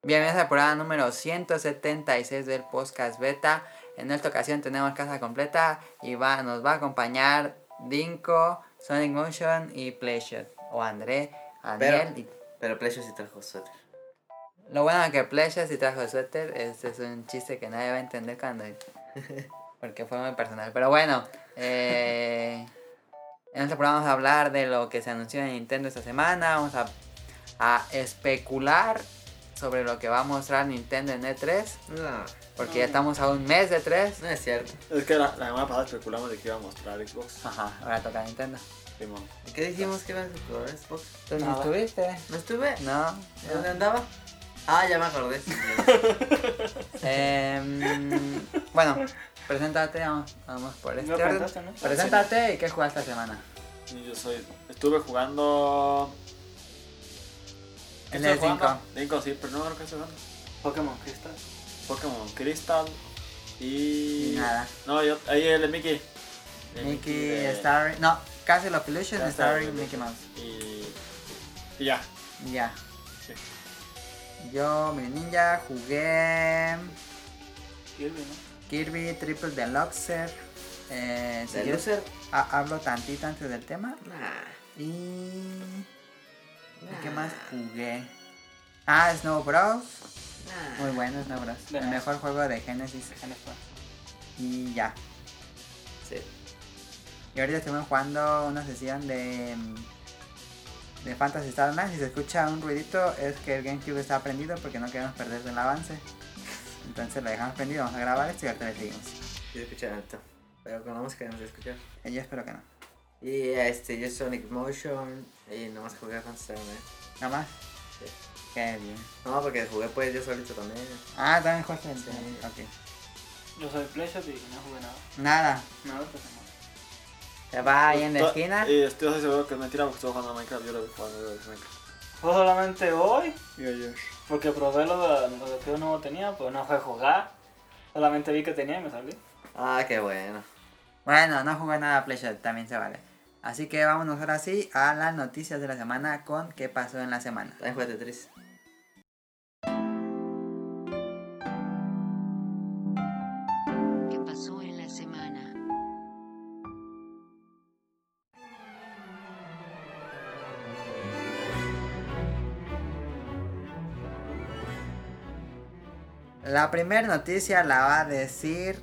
Bienvenidos al programa número 176 del podcast beta. En esta ocasión tenemos casa completa y nos va a acompañar Dinko, Sonic Motion y Pleasure. O André, Daniel. Pero Pleasure sí trajo suéter. Lo bueno es que Pleasure sí trajo suéter. Este es un chiste que nadie va a entender cuando... porque fue muy personal. Pero bueno, en este programa vamos a hablar de lo que se anunció en Nintendo esta semana. Vamos a especular sobre lo que va a mostrar Nintendo en E3. No. Porque ya estamos a un mes de 3. No es cierto. Es que la semana pasada especulamos de que iba a mostrar Xbox. Ajá, ahora toca Nintendo. Simón. ¿Qué dijimos que iba a explorar Xbox? ¿Tú no Nada. estuviste? ¿No estuve? No. ¿Dónde andaba? Ah, ya me acordé. Bueno, preséntate, vamos por este ¿Me orden. presentaste, no? Preséntate y qué jugaste esta semana. Y yo estuve jugando... En el 5. 5, sí, pero no creo que estoy jugando. Pokémon Crystal. Pokémon Crystal y... Nada. No, ahí el de Mickey. El Mickey, de- Starry. No, Castle of Illusion, Castle Starry, of Mickey Illusion. Mouse. Y ya. Ya. Sí. Yo, mi ninja, jugué Kirby, ¿no? Kirby Triple Deluxe. Si ¿De quieres, Loser? hablo tantito antes del tema. Nah. ¿Y qué Nah. más jugué? Ah, Snow Bros. Nah. Muy bueno Snow Bros. De El más. mejor juego de Genesis. Y ya. Sí. Y ahorita estuvimos jugando una sesión de Phantasy Star Online. Si se escucha un ruidito es que el GameCube está prendido porque no queremos perder el avance. Entonces lo dejamos prendido, vamos a grabar esto y ahorita le seguimos. Sí, escuchar alto. Pero con la música no se escucha. Yo espero que no. Y yo Sonic Motion y nomás jugué con Star Online. ¿Nada más? Sí. Qué bien. No, porque jugué pues yo solito también. Ah, también jugaste el... Sí. Ok. Yo soy Pleasure y no jugué nada. Nada. Nada, pues no. Se va ahí en la esquina. Y estoy seguro que es mentira porque estuve jugando a Minecraft. Yo lo vi jugando a Minecraft. Fue solamente hoy, Y ayer. porque probé lo de que yo no tenía, pues no fue a jugar. Solamente vi que tenía y me salí. Ah, qué bueno. Bueno, no jugué nada a Pleasure, también se vale. Así que vámonos ahora sí a las noticias de la semana con qué pasó en la semana. También jugué Tetris. ¿Qué pasó en la semana? La primera noticia la va a decir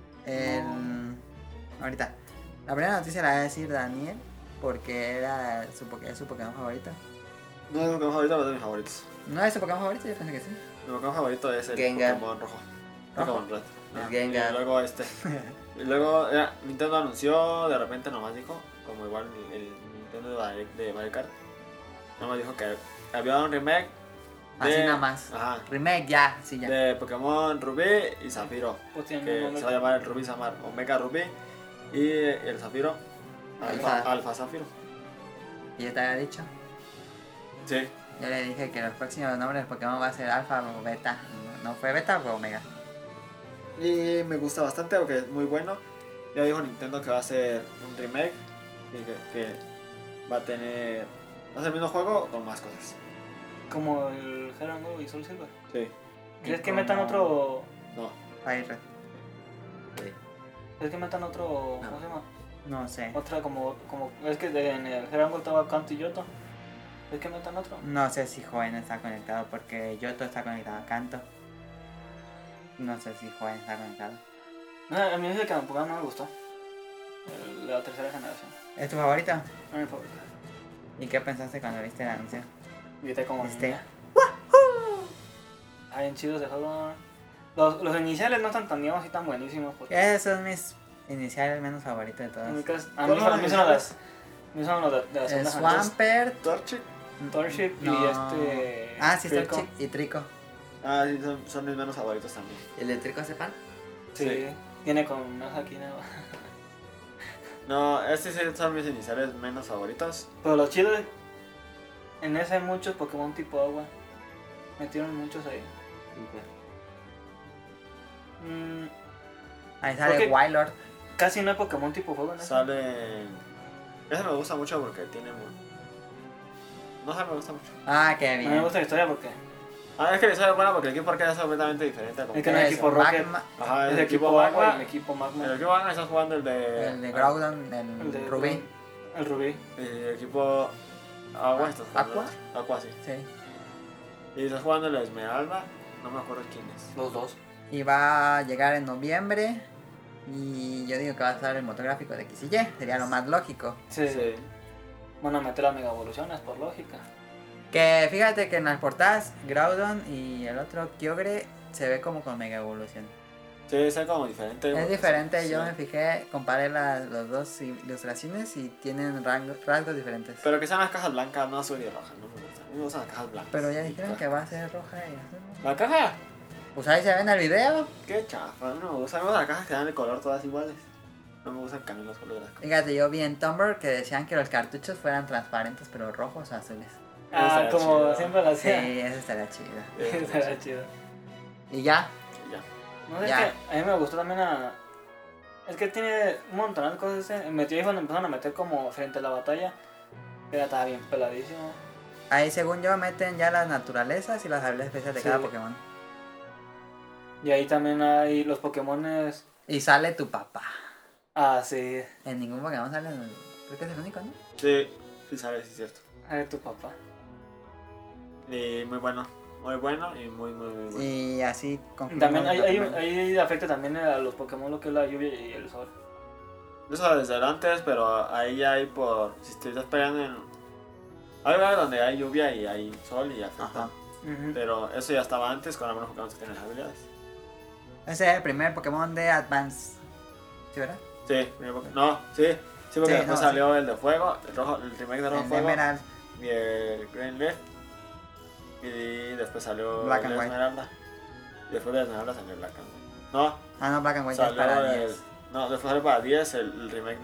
ahorita. La primera noticia la va a decir Daniel porque es su Pokémon favorito. No es mi Pokémon favorito, pero es de mis favoritos. ¿No es su Pokémon favorito? Yo pensé que sí. Mi Pokémon favorito es el Gengar. Pokémon rojo. ¿Rojo? Pokémon red. El Y Gengar. luego Y luego Nintendo anunció, de repente nomás dijo, como igual el Nintendo de Mario Kart, nomás dijo que había un remake de... Así nada más. Ajá. Remake ya, sí ya. De Pokémon Rubí y Zafiro. Pues tiene un Que nombre. se va a llamar el Rubí, se va a llamar Omega Rubí. Y el Zafiro, Alfa. Alfa Zafiro. Y yo te había dicho. Sí. Yo le dije que los próximos nombres de Pokémon va a ser Alpha o Beta. No fue Beta o fue Omega. Y me gusta bastante porque es muy bueno. Ya dijo Nintendo que va a ser un remake y que va a tener... Va a ser el mismo juego con más cosas. Como el Heron Go y Soul Silver. Sí. ¿Crees que como- metan otro? No. Fire Red. Sí. ¿Crees que metan otro? No. ¿Cómo se llama? No sé. Otra como es que en el Heron Go estaba Kanto y Yoto. ¿Crees que metan otro? No sé si Joven está conectado porque Yoto está conectado a Kanto. No sé si Joven está conectado. No, a mí es el que Pokémon no me gustó. La tercera generación. ¿Es tu favorito? No me favorito. ¿Y qué pensaste cuando viste el anuncio? Viste como Este. Ah, bien chidos de juego. Los iniciales no están tan digamos y tan buenísimos. Porque Esos son mis iniciales menos favoritos de a todos. mí ¿Cuáles son a mí los son los de la segunda generación. Swampert. Torchic. Torchic No. y este. Ah, sí, Trico. Torchic y Trico. Ah, sí, son mis menos favoritos también. ¿El de Trico Sepan? Sí. Sí. Tiene con una aquí nada más. No, estos sí son mis iniciales menos favoritos. Pero lo chido es. En ese hay muchos Pokémon tipo agua. Metieron muchos ahí. Mm, Ahí sale Porque- Wylord. casi no hay Pokémon tipo fuego, ¿no? Sale... Ese me gusta mucho porque tiene... No sé, me gusta mucho. Ah, qué A mí me bien. gusta la historia porque Es que la historia es buena porque el equipo arcade es completamente diferente. Es que no hay Es equipo Rocket. Magma, Ajá, Es el el equipo agua y el Magma. equipo Magma. El equipo Magma estás jugando el de Groudon, El el de Rubí. El Rubí. Y el equipo Agua estás jugando. ¿Aqua? Aqua, sí. Sí. Y estás jugando el Esmeralda. No me acuerdo quién es. Los dos. Y va a llegar en noviembre. Y yo digo que va a estar el motor gráfico de X y Y. Sería lo más lógico. Sí. Sí. Van a meter las mega evoluciones por lógica. Que fíjate que en las portadas, Groudon y el otro Kyogre se ve como con mega evolución. Sí, es como diferente. Es diferente, Sí. yo me fijé, comparé las dos ilustraciones y tienen rasgos diferentes. Pero que sean las cajas blancas, no azul y roja. No me gusta. A mí me gustan las cajas blancas. Pero ya dijeron que va a ser roja y azul. ¿La caja? Pues ahí se ve en el video. Qué chafa. No me gusta. A mí me gustan las cajas que dan el color todas iguales. No me gustan cambiar los colores de las cosas. Fíjate, yo vi en Tumblr que decían que los cartuchos fueran transparentes, pero rojos o azules. Ah, Estaría como chido. siempre lo Sí, hacía. eso estaría chido. Estaría chido. Y ya, Ya. No sé, Ya. es que a mí me gustó también Es que tiene un montón de cosas. Metió ahí cuando empezaron a meter como frente a la batalla. Pero estaba bien peladísimo. ahí según yo meten ya las naturalezas y las habilidades especiales de Sí. cada Pokémon. Y ahí también hay los Pokémones. Y sale tu papá. Ah, sí. En ningún Pokémon sale, creo que es el único, ¿no? Sí, sí sabes, sí es cierto. Hay tu papá. Y muy bueno. Muy bueno y muy bueno. Y así concluimos También el documental. ahí afecta también a los Pokémon lo que es la lluvia y el sol. Eso desde antes, pero ahí ya hay por... Si te estás peleando en... Hay lugares donde hay lluvia y hay sol y afecta. Ajá. Pero eso ya estaba antes con algunos Pokémon que tienen las habilidades. Ese es el primer Pokémon de Advance. ¿Sí, verdad? Sí, no, sí. Sí, porque Sí, después no, salió el de fuego, el remake de Rojo El de Fuego Emerald. y el Green Leaf. Y después salió Black el and White. Esmeralda. Y después de Esmeralda salió Black and White. No, Ah, no, Black and White ya es salió para el... 10. No, después salió para 10 el remake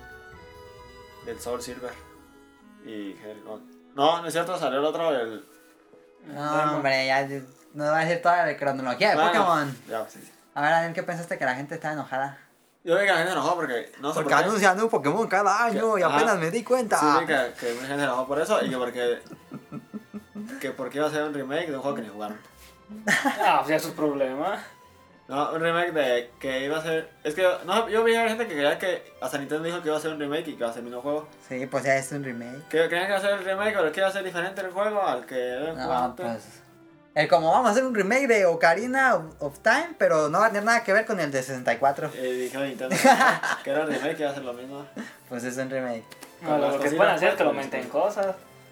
del Soul Silver. Y Hell Gold. No, no es cierto, salió el otro, el... No, hombre, ya no va a decir toda la cronología de Bueno, Pokémon. Ya, sí. A ver, Daniel, ¿qué pensaste que la gente estaba enojada? Yo vi que la gente se enojó porque... No sé Porque por qué. anuncian un Pokémon cada año y Ajá. apenas me di cuenta. Sí, vi que mucha gente se enojó por eso y que porque... Que porque iba a ser un remake de un juego que ni jugaron. Ah, pues ya es su problema. No, un remake de que iba a ser... Es que no, yo vi a gente que creía que... Hasta Nintendo dijo que iba a ser un remake y que iba a ser el mismo juego. Sí, pues ya es un remake. Que creían que iba a ser el remake pero que iba a ser diferente el juego al que habían jugado No, antes. pues... Como vamos a hacer un remake de Ocarina of Time, pero no va a tener nada que ver con el de 64. Y dijeron Nintendo que era el remake que iba a ser lo mismo. Pues es un remake. No, lo que pueden hacer es que lo aumenten cosas.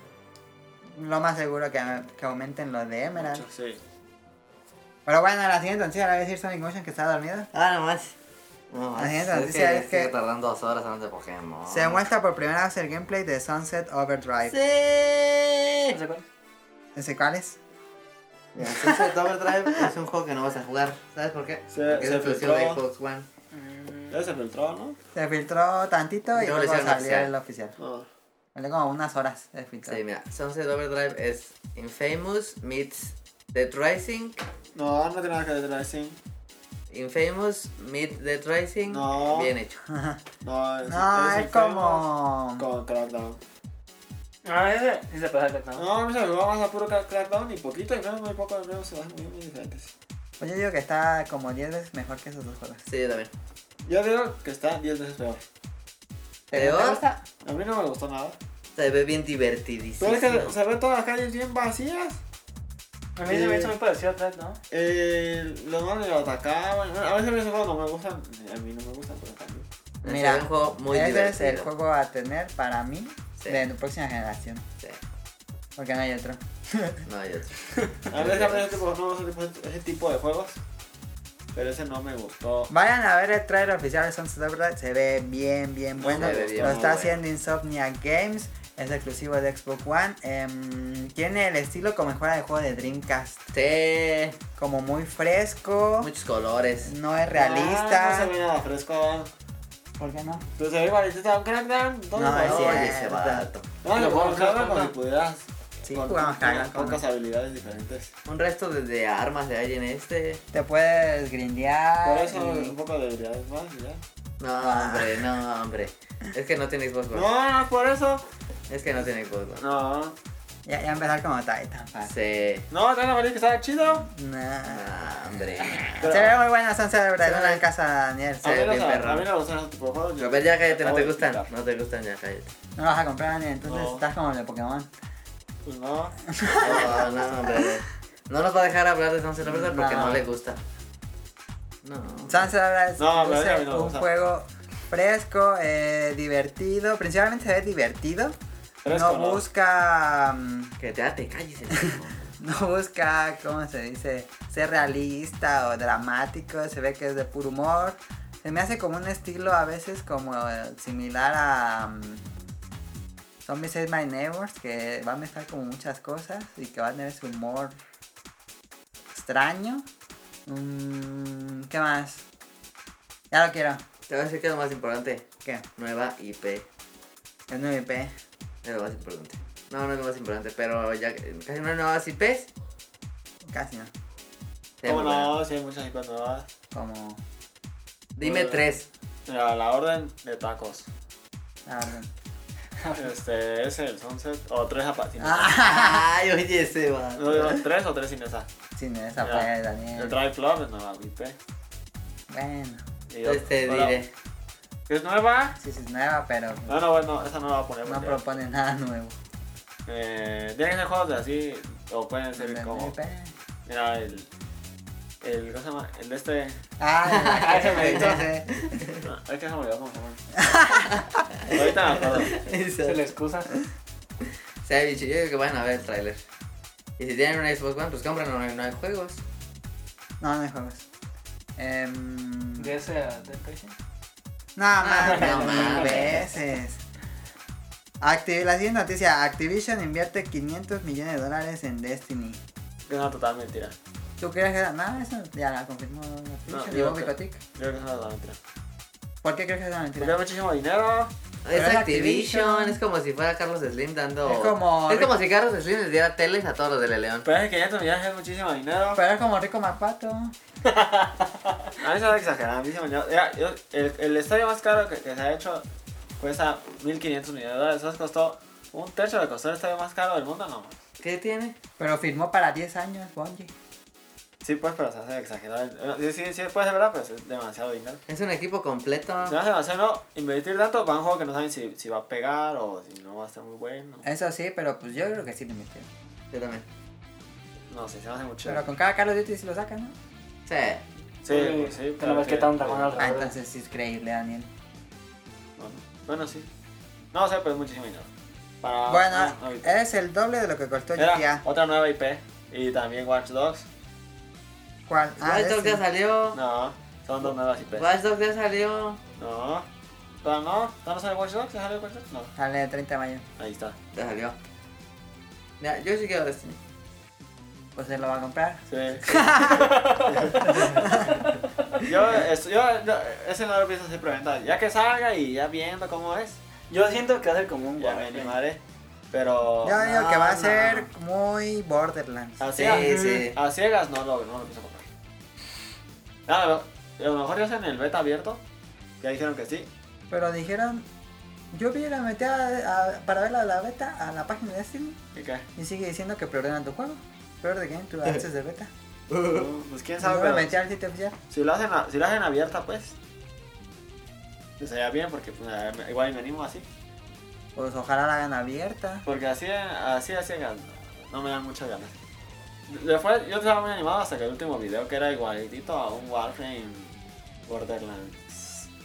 Lo más seguro que aumenten los de Emerald. Mucho, sí. Pero bueno, la siguiente noticia la voy a decir Sonic Motion que está dormido. Nomás. La siguiente Es noticia que es que sigue tardando 2 horas hablando de Pokémon. se muestra por primera vez el gameplay de Sunset Overdrive. Sí. No sé cuál. ¿Ese cuál es? Mira, Sunset Overdrive es un juego que no vas a jugar. ¿Sabes por qué? Porque es se exclusivo de filtró. Xbox One. Ya se filtró, ¿no? Se filtró tantito y No, luego lo hicieron salió oficial. el oficial. No. Salió como unas horas de filtro. Sí, mira, Sunset Overdrive es Infamous meets Dead Rising. No, no tiene nada que ver con Racing. Infamous meets Dead Rising. No. Bien hecho. No, No, es Infamous como... con Crackdown. Ah, ese sí se puede hacer, ¿no? No, a mí se me jugaba más a puro Crackdown y poquito y menos, muy poco, menos se van muy diferentes. Pues yo digo que está como 10 veces mejor que esos dos juegos. Sí, yo también. Yo digo que está 10 veces peor. ¿Te ¿Peor? gusta? A mí no me gustó nada. Se ve bien divertidísimo. Pero es que se ven todas las calles bien vacías. A mí se me hizo muy parecido a Track, ¿no? Los manos lo atacaban. Bueno, a veces esos juegos no me gustan. A mí no me gustan, pero también. Mira, es un juego muy ese divertido. es el juego a tener para mí Sí. de la próxima generación. Sí, Porque no hay otro. no hay otro. A veces a ese tipo, no, ese tipo de juegos. Pero ese no me gustó. Vayan a ver el trailer oficial de Sunset Overdrive. Se ve bien, bien bueno. se ve bien, Lo muy está bueno. haciendo Insomniac Games. Es exclusivo de Xbox One. Tiene el estilo como fuera de juego de Dreamcast. Sí, Como muy fresco. muchos colores. No es Ah, no realista. se ve nada fresco. ¿Por qué no? Entonces se ve igualito a un Crackdown. Todo No, es igual. cierto. Oye, ese vato. No, lo jugamos Crackdown como si pudieras. Sí, con jugamos Crackdown. pocas habilidades diferentes. Un resto de armas de ahí en este. Te puedes grindear. Por eso y- un poco de habilidades más y ya. No, hombre. Es que no tiene Xbox One. No, no es por eso. Es que no tiene Xbox One. No. Ya empezar como Titan, fácil. Sí. No, ¿te van a que estaba chido? Nah. Ah, hombre. Pero- Se ve muy buena Sunset Overdrive, Se no ve- en casa de Daniel. A mí, bien no, perro. a mí no me gustan esos tipos de juegos. A ver, ya cállate, no Acabo te de gustan. quitar. No te gustan, ya cállate. No lo vas a comprar, Daniel, entonces No. estás como el de Pokémon. Pues no. No, no, hombre. No nos va a dejar hablar de Sunset Overdrive porque No. no le gusta. No. Sunset Overdrive No, pero luce a mí no me un gusta. juego fresco, divertido, principalmente se ve divertido. Fresco, No ¿no? busca... Que te calles el hijo. No busca, ¿cómo se dice? Ser realista o dramático, se ve que es de puro humor. Se me hace como un estilo a veces como similar a Zombies Ate My Neighbors, que va a mezclar como muchas cosas y que va a tener ese humor extraño. ¿Qué más? Ya lo quiero. Te voy a decir que es lo más importante. ¿Qué? Nueva IP. Es 9P. Es lo más importante. No, no es lo más importante, pero ya casi no hay nuevas IPs. Casi no. Sí, ¿Cómo muy buena. no? Sí, hay muchas cosas nuevas. Como Dime Bueno. 3. Mira, la orden de tacos. la orden. Es el Sunset. O 3 sin Ah. Ay, oye, ese va. No, digo, 3 o 3 sin esa. Sin esa Mira, fue, El Daniel. Drive Club es nueva IP. Bueno. Y yo- Te bueno, diré. ¿Es nueva? Sí, es nueva, pero No, bueno, esa no la voy a poner. no porque, propone nada nuevo. tienen que ser juegos de así. O pueden ser De como. 9P. Mira, ¿cómo se llama? El de este. Ah, ese me hizo. No, es que se me olvidó cómo se llama. Ahorita me acuerdo. Se le excusa. O sea, bicho, yo digo que vayan a ver el tráiler. Y si tienen una Xbox One, pues compran, no hay juegos. No, no hay juegos. De ese de precio. No, mames, no mil mames. veces. La siguiente noticia, Activision invierte $500 millones en Destiny. Es una total mentira. ¿Tú crees que no? Eso ya la confirmó Activision y yo Bobby creo- Kotick. Yo creo que es una total mentira. ¿Por qué crees que es una Porque mentira? hay muchísimo dinero. Pero Es es Activision, Activision. es como si fuera Carlos Slim dando... Es como- si Carlos Slim les diera teles a todos los de Le León. Pero es que 500 millones es muchísimo dinero. Pero es como Rico Marpato. A mí se me ha exagerado. El estadio más caro que se ha hecho cuesta $1.500 millones. Eso costó un tercio de costó el estadio más caro del mundo, no. ¿Qué tiene? Pero firmó para 10 años, Bungie. Sí, pues, pero se hace exagerado. Sí, puede ser verdad, pero es demasiado dinero. Es un equipo completo. Se me hace demasiado, no, invertir tanto para un juego que no saben si va a pegar o si no va a estar muy bueno. Eso sí, pero pues yo creo que sí le metieron. Yo también. No sé, se me hace mucho. Pero con cada Call of Duty sí lo sacan, ¿no? Sí. Sí, pues sí. Pero ves que tanta mano Ah, alrededor. entonces sí es creíble, Daniel. Bueno, sí. No sé, pero es muchísimo dinero. Para Bueno, una IP. es el doble de lo que costó Mira, GTA. otra nueva IP. Y también Watch Dogs. ¿Cuál? Watch Dogs ya Destiny. salió. No, son dos nuevas IPs. Watch Dogs ya salió. No. ¿Pero no? ¿No sale Watch Dogs? ¿Ya salió Watch Dogs? No. Sale el 30 de mayo. Ahí está. Ya salió. Ya, yo sí quiero Destiny. Pues se lo va a comprar. Sí. Ese no lo pienso hacer preventa. Ya que salga y ya viendo cómo es, Yo siento que va a ser como un ya me Warframe. animaré. Pero Yo digo que va a no. ser muy Borderlands. a Sí, ciegas, sí. a ciegas no lo pienso comprar. A lo mejor ya es en el beta abierto. Ya dijeron que sí. Pero dijeron, yo vi la metí para ver la beta a la página de Destiny ¿Y qué? y sigue diciendo que preordenan tu juego. Preorder the game, tu access de beta. Pues quién sabe, Yo me pero metí al sitio oficial. si lo hacen abierta, pues sería bien porque pues, igual me animo así. Pues ojalá la hagan abierta. Porque así no me dan muchas ganas. Yo estaba muy animado hasta que el último video que era igualitito a un Warframe Borderlands.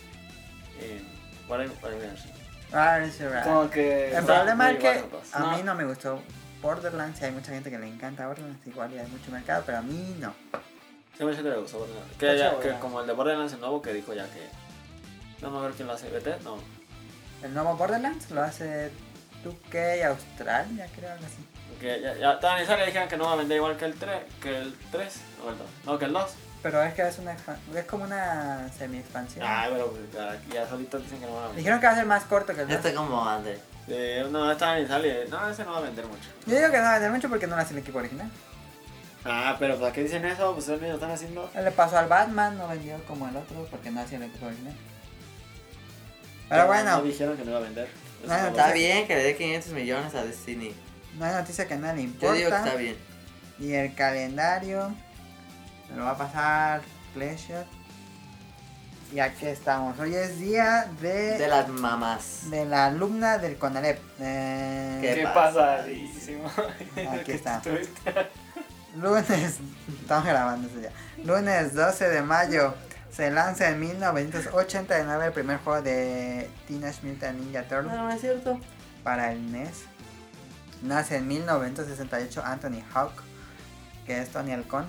Right. Como que. El problema muy es que igual los dos. a No. mí no me gustó Borderlands y hay mucha gente que le encanta Borderlands, igual y hay mucho mercado, pero a mí no. Sí, mucha gente le gustó Borderlands. Que, Está ya, chévere. que como el de Borderlands el nuevo que dijo ya que. No me acuerdo quién lo hace. ¿BT? No. El nuevo Borderlands lo hace 2K Australia, creo, algo así. Porque ya estaban ya dijeron que no va a vender igual que el 3. Que el 3. O el 2. No, que el 2. Pero es que es como una semi-expansión. Ay, pero pues, ya solitos dicen que no van a vender. Dijeron que va a ser más corto que el Ya 2. está como André. No, estaban y sale. No, ese no va a vender mucho. Yo digo que no va a vender mucho porque no lo hace el equipo original. Ah, pero ¿para qué dicen eso? Pues ellos lo están haciendo. Él le pasó al Batman, no vendió como el otro porque no hacía el equipo original. Pero bueno, No dijeron que no iba a vender. Eso Bueno, no lo Está sé. bien que le dé 500 millones a Destiny. no hay noticia que a nadie le Yo digo que está importa. bien. Y el calendario me lo va a pasar Pleasure. Y aquí estamos. Hoy es día De las mamás. de la alumna del CONALEP. ¿Qué pasa? pasadísimo? Aquí está. Tuviste- Lunes, estamos grabando eso ya. Lunes 12 de mayo se lanza en 1989 el primer juego de Teenage Mutant Ninja Turtles No, no es cierto. para el NES. Nace en 1968 Anthony Hawk, que es Tony Halcón.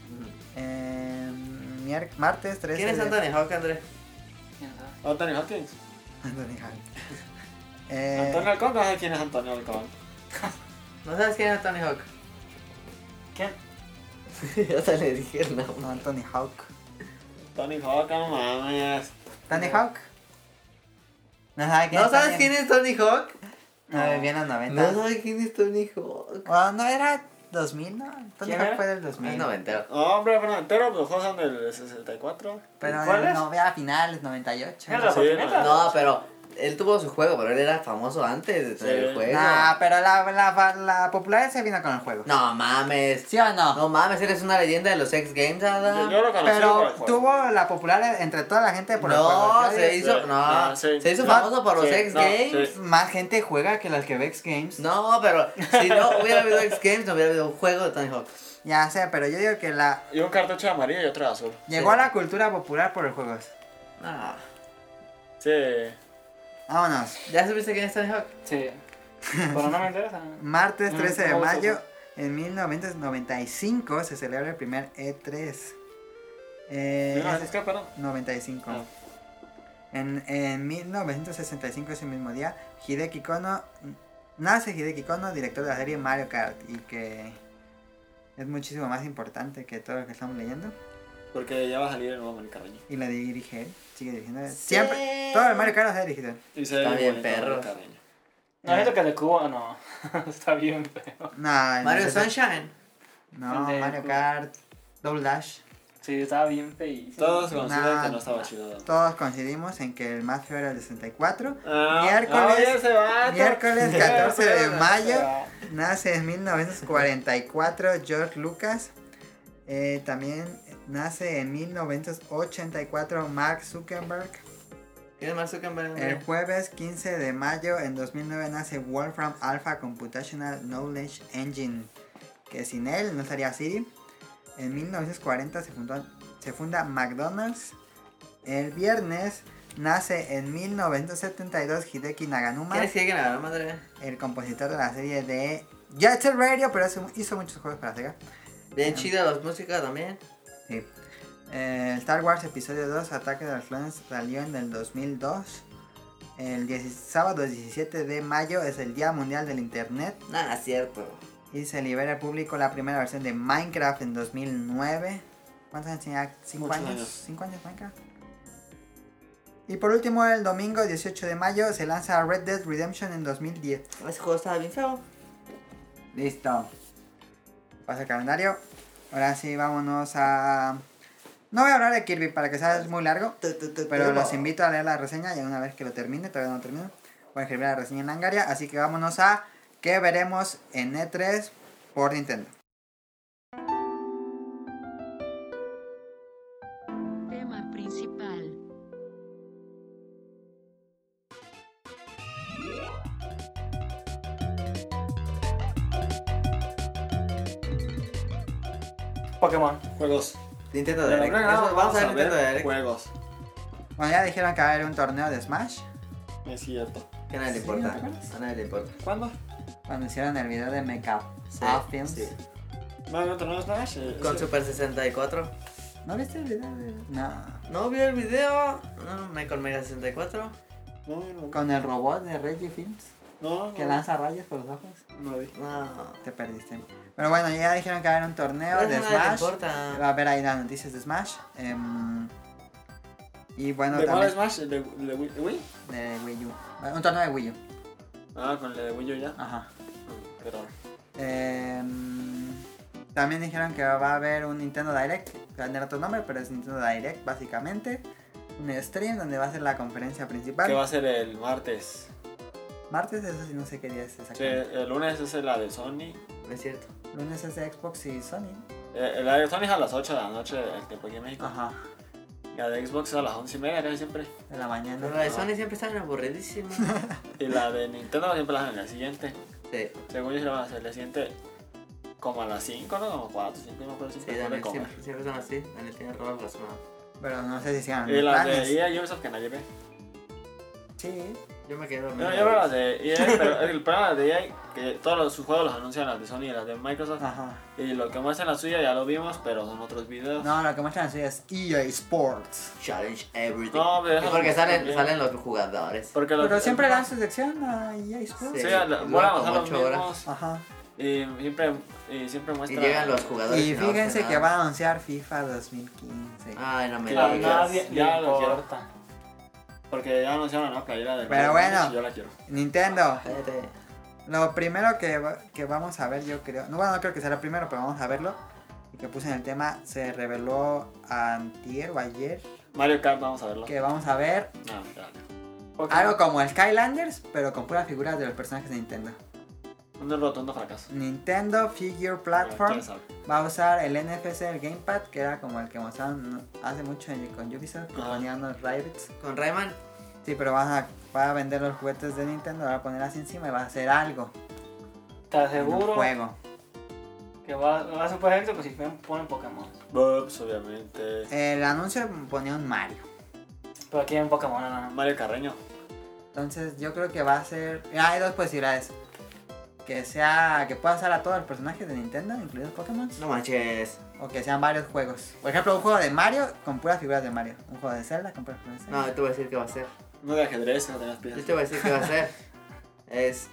Martes 13 ¿Quién es de- Anthony Hawk, André? ¿Quién sabe? Anthony Hopkins. Anthony Hawk. Antonio Halcón, no sé quién es Antonio Halcón. ¿No sabes quién es Anthony Hawk? ¿Quién? Ya te le dije el nombre. No, Anthony Hawk. Tony Hawk, no mames. Tony Hawk. ¿No sabes quién ¿No es sabes Tony- quién es Tony Hawk? No, vivía en los 90. No sabes quién es Tony Hawk. Bueno, no era 2000, ¿no? Tony ¿Quién Hawk era? fue del Es 2000. noventero. No, hombre, bueno, entero, los juegos son del 64. Pero ¿Cuál en es? novela finales, 98. ¿Es la Sí, patineta? No, pero él tuvo su juego, pero él era famoso antes de tener el Sí. juego. Nah, pero la popularidad se vino con el juego. No mames. ¿Sí o no? No mames, eres una leyenda de los X Games, Adam. Yo lo conocí por el Pero juego. tuvo la popular entre toda la gente por el juego. No, Yo se digo, hizo, Sí, no, sí. se hizo No, famoso por los sí, X no, Games. sí. más gente juega que las que ve X Games. No, pero si no hubiera habido X Games, no hubiera habido un juego de Tony Hawk. Ya sé, pero yo digo que Y un cartucho amarillo y otro azul. llegó a la cultura popular por el juego. Ah, Sí. Vámonos. ¿ya supiste quién es Tony Hawk? Sí. Pero no me interesa. Martes 13 de No, no, mayo, en 1995 se celebra el primer E3. Mira, Ese- es que, perdón. 95. Ah. En 1965, ese mismo día, nace Hideki Kono, director de la serie Mario Kart, y que es muchísimo más importante que todo lo que estamos leyendo. Porque ya va a salir el nuevo Mario Carreño. Y la dirige él, sigue dirigiendo. Siempre, todo el Mario Kart lo ha dirigido él. Y se Está ve bien, bonito perro. Mario Carreño. No, siento que de Cuba no. Está bien feo. No, Mario no, Sunshine. no, El de Mario Cuba. Kart, Double Dash. Sí, estaba bien feísimo. Todos consideran Nah. que no estaba chido. Todos coincidimos en que el más feo era el de 64. Miércoles. Miércoles, miércoles 14 de mayo, Ah, nace en 1944 George Lucas. También nace en 1984 Mark Zuckerberg. ¿Quién es Mark Zuckerberg? El jueves 15 de mayo en 2009 nace Wolfram Alpha Computational Knowledge Engine, que sin él no estaría Siri. En 1940 se funda McDonald's. El viernes nace en 1972 Hideki Naganuma, ¿Quién es que la madre? el compositor de la serie de Jet Set Radio, pero hizo muchos juegos para Sega. Bien chida la música también. Sí. Star Wars Episodio 2 Ataque de los Clones salió en el 2002. Sábado 17 de mayo es el Día Mundial del Internet. Nada, es cierto. Y se libera al público la primera versión de Minecraft en 2009. ¿Cuántos años tenía? ¿5 Muchos años? años. 5 años Minecraft. Y por último, el domingo 18 de mayo se lanza Red Dead Redemption en 2010. Ese juego estaba bien feo. Listo. Pasa el calendario. Ahora sí, vámonos a... No voy a hablar de Kirby para que sea muy largo. Pero los invito a leer la reseña y una vez que lo termine, todavía no termino, voy a escribir la reseña en Langaria. Así que vámonos a qué veremos en E3 por Nintendo. Tema principal. Pokémon. Juegos. Nintendo De Direct. verdad, Eso, vamos a ver Nintendo Direct. juegos. Bueno, ya dijeron que va a haber un torneo de Smash. Es cierto. Que a nadie le Sí, importa. ¿no te acuerdas? A nadie le importa. ¿Cuándo? Cuando hicieron el video de Mecha Sí, Films. sí. ¿No hay otro no Smash? Con Sí. Super 64. ¿No viste el video? No. ¿No vio el video? No, con Mega 64. No, no, Con el robot de Reggie Films no, que no, lanza rayos por los ojos. no vi. No. Te perdiste. Pero bueno, ya dijeron que va a haber un torneo Pero de a nadie le Smash. importa. Va a haber ahí las noticias de Smash. Y bueno, ¿De cuál también Smash? ¿De Wii? de Wii U. Un torneo de Wii U. Ah, con el de Wii U ya. Ajá. Perdón. También dijeron que va a haber un Nintendo Direct. Va a tener otro nombre, pero es Nintendo Direct básicamente. Un stream donde va a ser la conferencia principal. Que va a ser el martes. Martes, eso sí, no sé qué día es Sí, exactamente. el lunes es la de Sony. No es cierto. Lunes es de Xbox y Sony. La de Sony es a las 8 de la noche, el tiempo aquí en México. Ajá, Y la de Xbox es a las 11:30, casi siempre. de la mañana. Pero la de Sony siempre están aburridísimas. Y la de Nintendo siempre la hacen el día siguiente. Sí, Según yo, se la van a hacer el día siguiente como a las 5, ¿no? Como 4, 5, no puedo sí, decir. Daniel siempre son así. Daniel tiene rolas relacionadas. Pero no sé si sigan Y los las planes. de EA y Ubisoft que nadie ve. Sí. Yo me quedo No, yo veo las de EA, pero el problema de EA que todos sus juegos los anuncian las de Sony y las de Microsoft. Ajá. Y lo que muestran la suya ya lo vimos, pero son otros videos. No, lo que muestran así es EA Sports. Challenge everything. No, pero Es porque salen, también. salen los jugadores. Porque Pero siempre dan su sección a EA Sports. Sí, Sí, bueno, dura son como los 8 horas. mismos. Ajá. Y siempre Y muestran. llegan los jugadores. Y no hacen fíjense nada. que va a anunciar FIFA 2015. Ay, no me Claro, digas. nadie ya le lo quiero. importa. Porque ya anunciaron una playera de. Pero bueno. Y yo la quiero. Nintendo. Cállate. Lo primero que vamos a ver, yo creo. No, bueno, no creo que sea lo primero, pero vamos a verlo. Y que puse en el tema, se reveló antier o ayer. Mario Kart, vamos a verlo. Que vamos a ver No, ya. algo como Skylanders, pero con puras figuras de los personajes de Nintendo. Un rotundo fracaso. Nintendo Figure Platform va a usar el NFC, el Gamepad, que era como el que mostraron hace mucho con Ubisoft, que Ajá. ponían los Rabbits. Con Rayman. Sí, pero va a vender los juguetes de Nintendo, lo va a poner así encima y va a hacer algo. Te en un aseguro juego. que va a ser perfecto pues si ponen Pokémon. Bubs, obviamente. El anuncio ponía un Mario. Pero aquí en Pokémon no. Mario Carreño. Entonces yo creo que va a ser... hay dos posibilidades. Que pueda usar a todos los personajes de Nintendo, incluidos Pokémon. No manches. O que sean varios juegos. Por ejemplo, un juego de Mario con puras figuras de Mario. Un juego de Zelda con puras figuras de Zelda. No, yo te voy a decir qué va a ser. No de ajedrez, no tenías piezas. Yo te voy a decir qué va a ser. Es.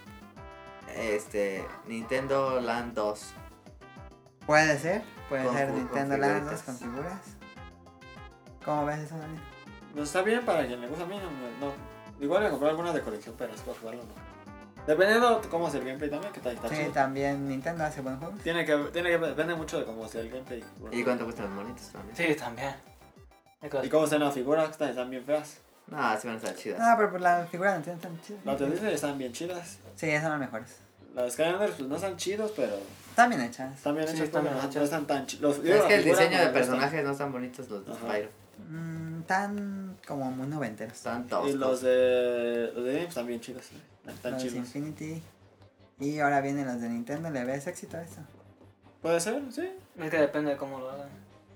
Nintendo Land 2. Puede ser Con Nintendo Land 2 figuritas. con figuras. ¿Cómo ves eso, Daniel? No está bien para quien le gusta a mí, no. Igual voy a comprar algunas de colección, pero es para jugarlo no. Dependiendo cómo sea el gameplay también, que está Sí, chido. también Nintendo hace buen juego. Depende mucho de cómo sea el gameplay. ¿Y cuánto cuestan los monitos también? Sí, también. Hay cosas- Y cómo sean las figuras, que están bien feas. No, sí van a estar chidas. No, pero por las figuras de Nintendo están chidas. Las de Disney están bien chidas. Sí, esas son las mejores. Las de Skylanders pues no están chidos, pero Están bien hechas. están bien Sí, hechas, están pero bien no hechas. están tan chidos. Es que el diseño de personajes no están bonitos los de Ajá. Spyro. Tan como muy noventeros. Están Y toscos. los de Disney pues, están bien chidos. Están Los de chidos. Infinity. Y ahora vienen los de Nintendo. ¿Le ves éxito a eso? Puede ser, sí. Es que depende de cómo lo hagan.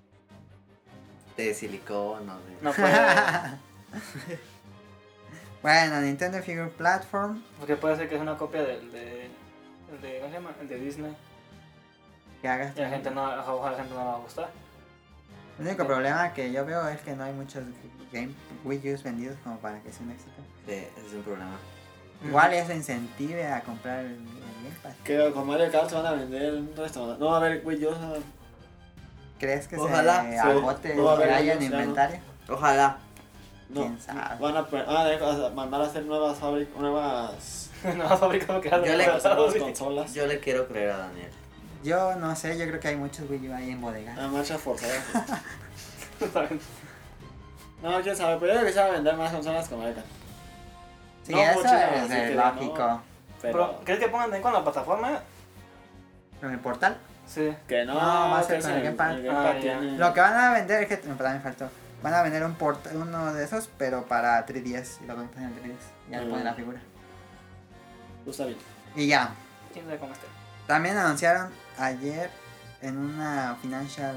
De silicón o de. No puede. Bueno, Nintendo Figure Platform. Porque puede ser que es una copia del de. ¿Cómo se llama? El de Disney. Que hagas. Y a la gente no, ojalá la gente no le va a gustar. El único problema que yo veo es que no hay muchos Wii U's vendidos como para que sea un éxito. Sí, ese es un problema. Igual eso incentive a comprar el Gamepad. Que con Mario Kart se van a vender un resto. No va a haber Wii U. ¿Crees que Ojalá, se sí. agote No va a haber que haya en Wii U's, ya no. inventario? Ojalá. No. ¿Quién sabe? Van a mandar a hacer nuevas nuevas No vas a fabricar que Yo le- consolas. Yo le quiero creer a Daniel. Yo no sé, yo creo que hay muchos Wii U ahí en bodega. A marcha forzada. No, quién sabe, pero yo creo que se van a vender más consolas con Mario Kart. Sí, no eso muchas, es así que lógico. no. Pero, Pero ¿crees que pongan también con la plataforma? ¿Con el portal? Sí. que no, No, va a ser que con el Gamepad. Ah, ya. tiene. Lo que van a vender es que también me faltó. Van a vender uno de esos, pero para 3DS. Y lo conectan en el 3DS. Y ya le ponen la figura. Está bien. Y ya. ¿Quién sabe cómo esté? También anunciaron ayer en una Financial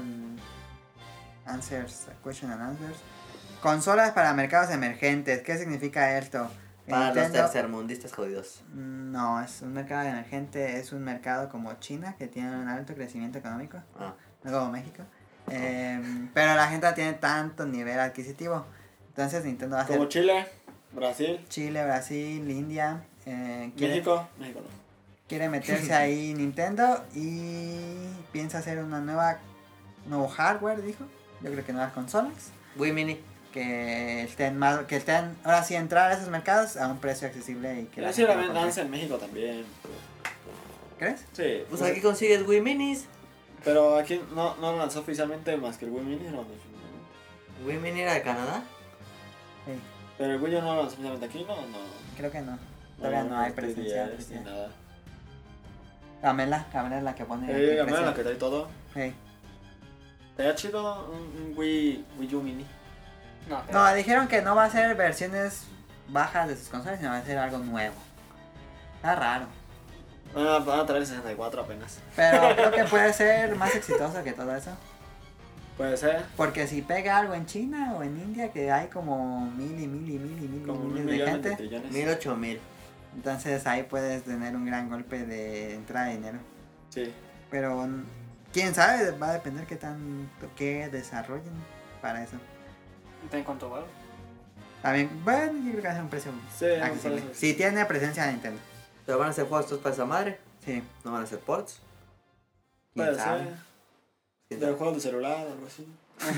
Question and Answers. Consolas para mercados emergentes. ¿Qué significa esto? Que Para los Nintendo- tercermundistas jodidos. No, es un mercado emergente, es un mercado como China que tiene un alto crecimiento económico, Ah. no como México. Pero la gente no tiene tanto nivel adquisitivo. Entonces Nintendo va a hacer Como Chile, Brasil, Chile, Brasil, India. México no. Quiere meterse ahí Nintendo y piensa hacer nuevo hardware, dijo. Yo creo que nuevas consolas. Wii Mini. Que estén ahora sí entrar a esos mercados a un precio accesible y que Sí, gente la lo compre. lanza en México también. ¿Crees? Sí, Pues aquí consigues Wii Minis. pero aquí no lanzó oficialmente más que el Wii Mini. No. Wii Mini era de Canadá. Sí, Pero el Wii U no lo lanzó oficialmente aquí, no. creo que no. Todavía no hay 3DS, presencia ni oficial. nada. Gamela es la que pone. Sí, el la precio. la que trae todo. Sí. Estaría chido un Wii U Mini. No, No, dijeron que no va a ser versiones bajas de sus consolas, sino va a ser algo nuevo. Está raro. Van a traer el 64 apenas. Pero creo que puede ser más exitoso que todo eso. Puede ser. Porque si pega algo en China o en India, que hay como mil Como miles de millones de gente, trillones. 1000, 8000. entonces ahí puedes tener un gran golpe de entrada de dinero. Sí. Pero quién sabe, va a depender qué desarrollen para eso. ¿En cuánto vale? También, bueno, yo creo que va a ser un precio Sí, accesible. un precio. Si tiene presencia de Nintendo. Pero van a ser juegos para esa madre. Sí. No van a ser ports. ¿Quién Puede sabe? ser. De juegos de celular o algo así.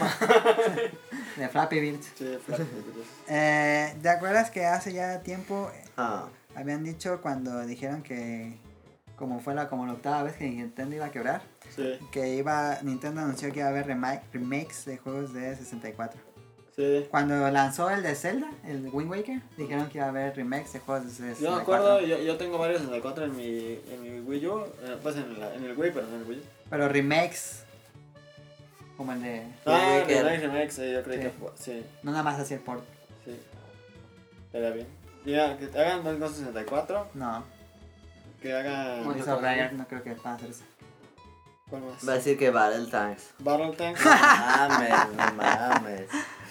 De Flappy Birds. Sí, Flappy. ¿Te acuerdas que hace ya tiempo Ah. habían dicho cuando dijeron que como la octava vez que Nintendo iba a quebrar, Sí, que Nintendo anunció que iba a haber remakes de juegos de 64. sí. Cuando lanzó el de Zelda, el Wind Waker, dijeron que iba a haber remakes de juegos de 64. Yo me acuerdo, yo tengo varios 64 en mi Wii U. Pues en el Wii, pero no en el Wii U. Pero remakes como el de... Wind Waker. Remake, sí, yo creí Sí. que sí, No nada más así el port. sí. Estaría bien. Ya, que hagan Donkey Kong 64, No. que hagan... Monster of Rare no creo que puedan hacer eso. ¿Cuál más? Va a decir que Battle Tanks. Battle Tank. Mames, no mames.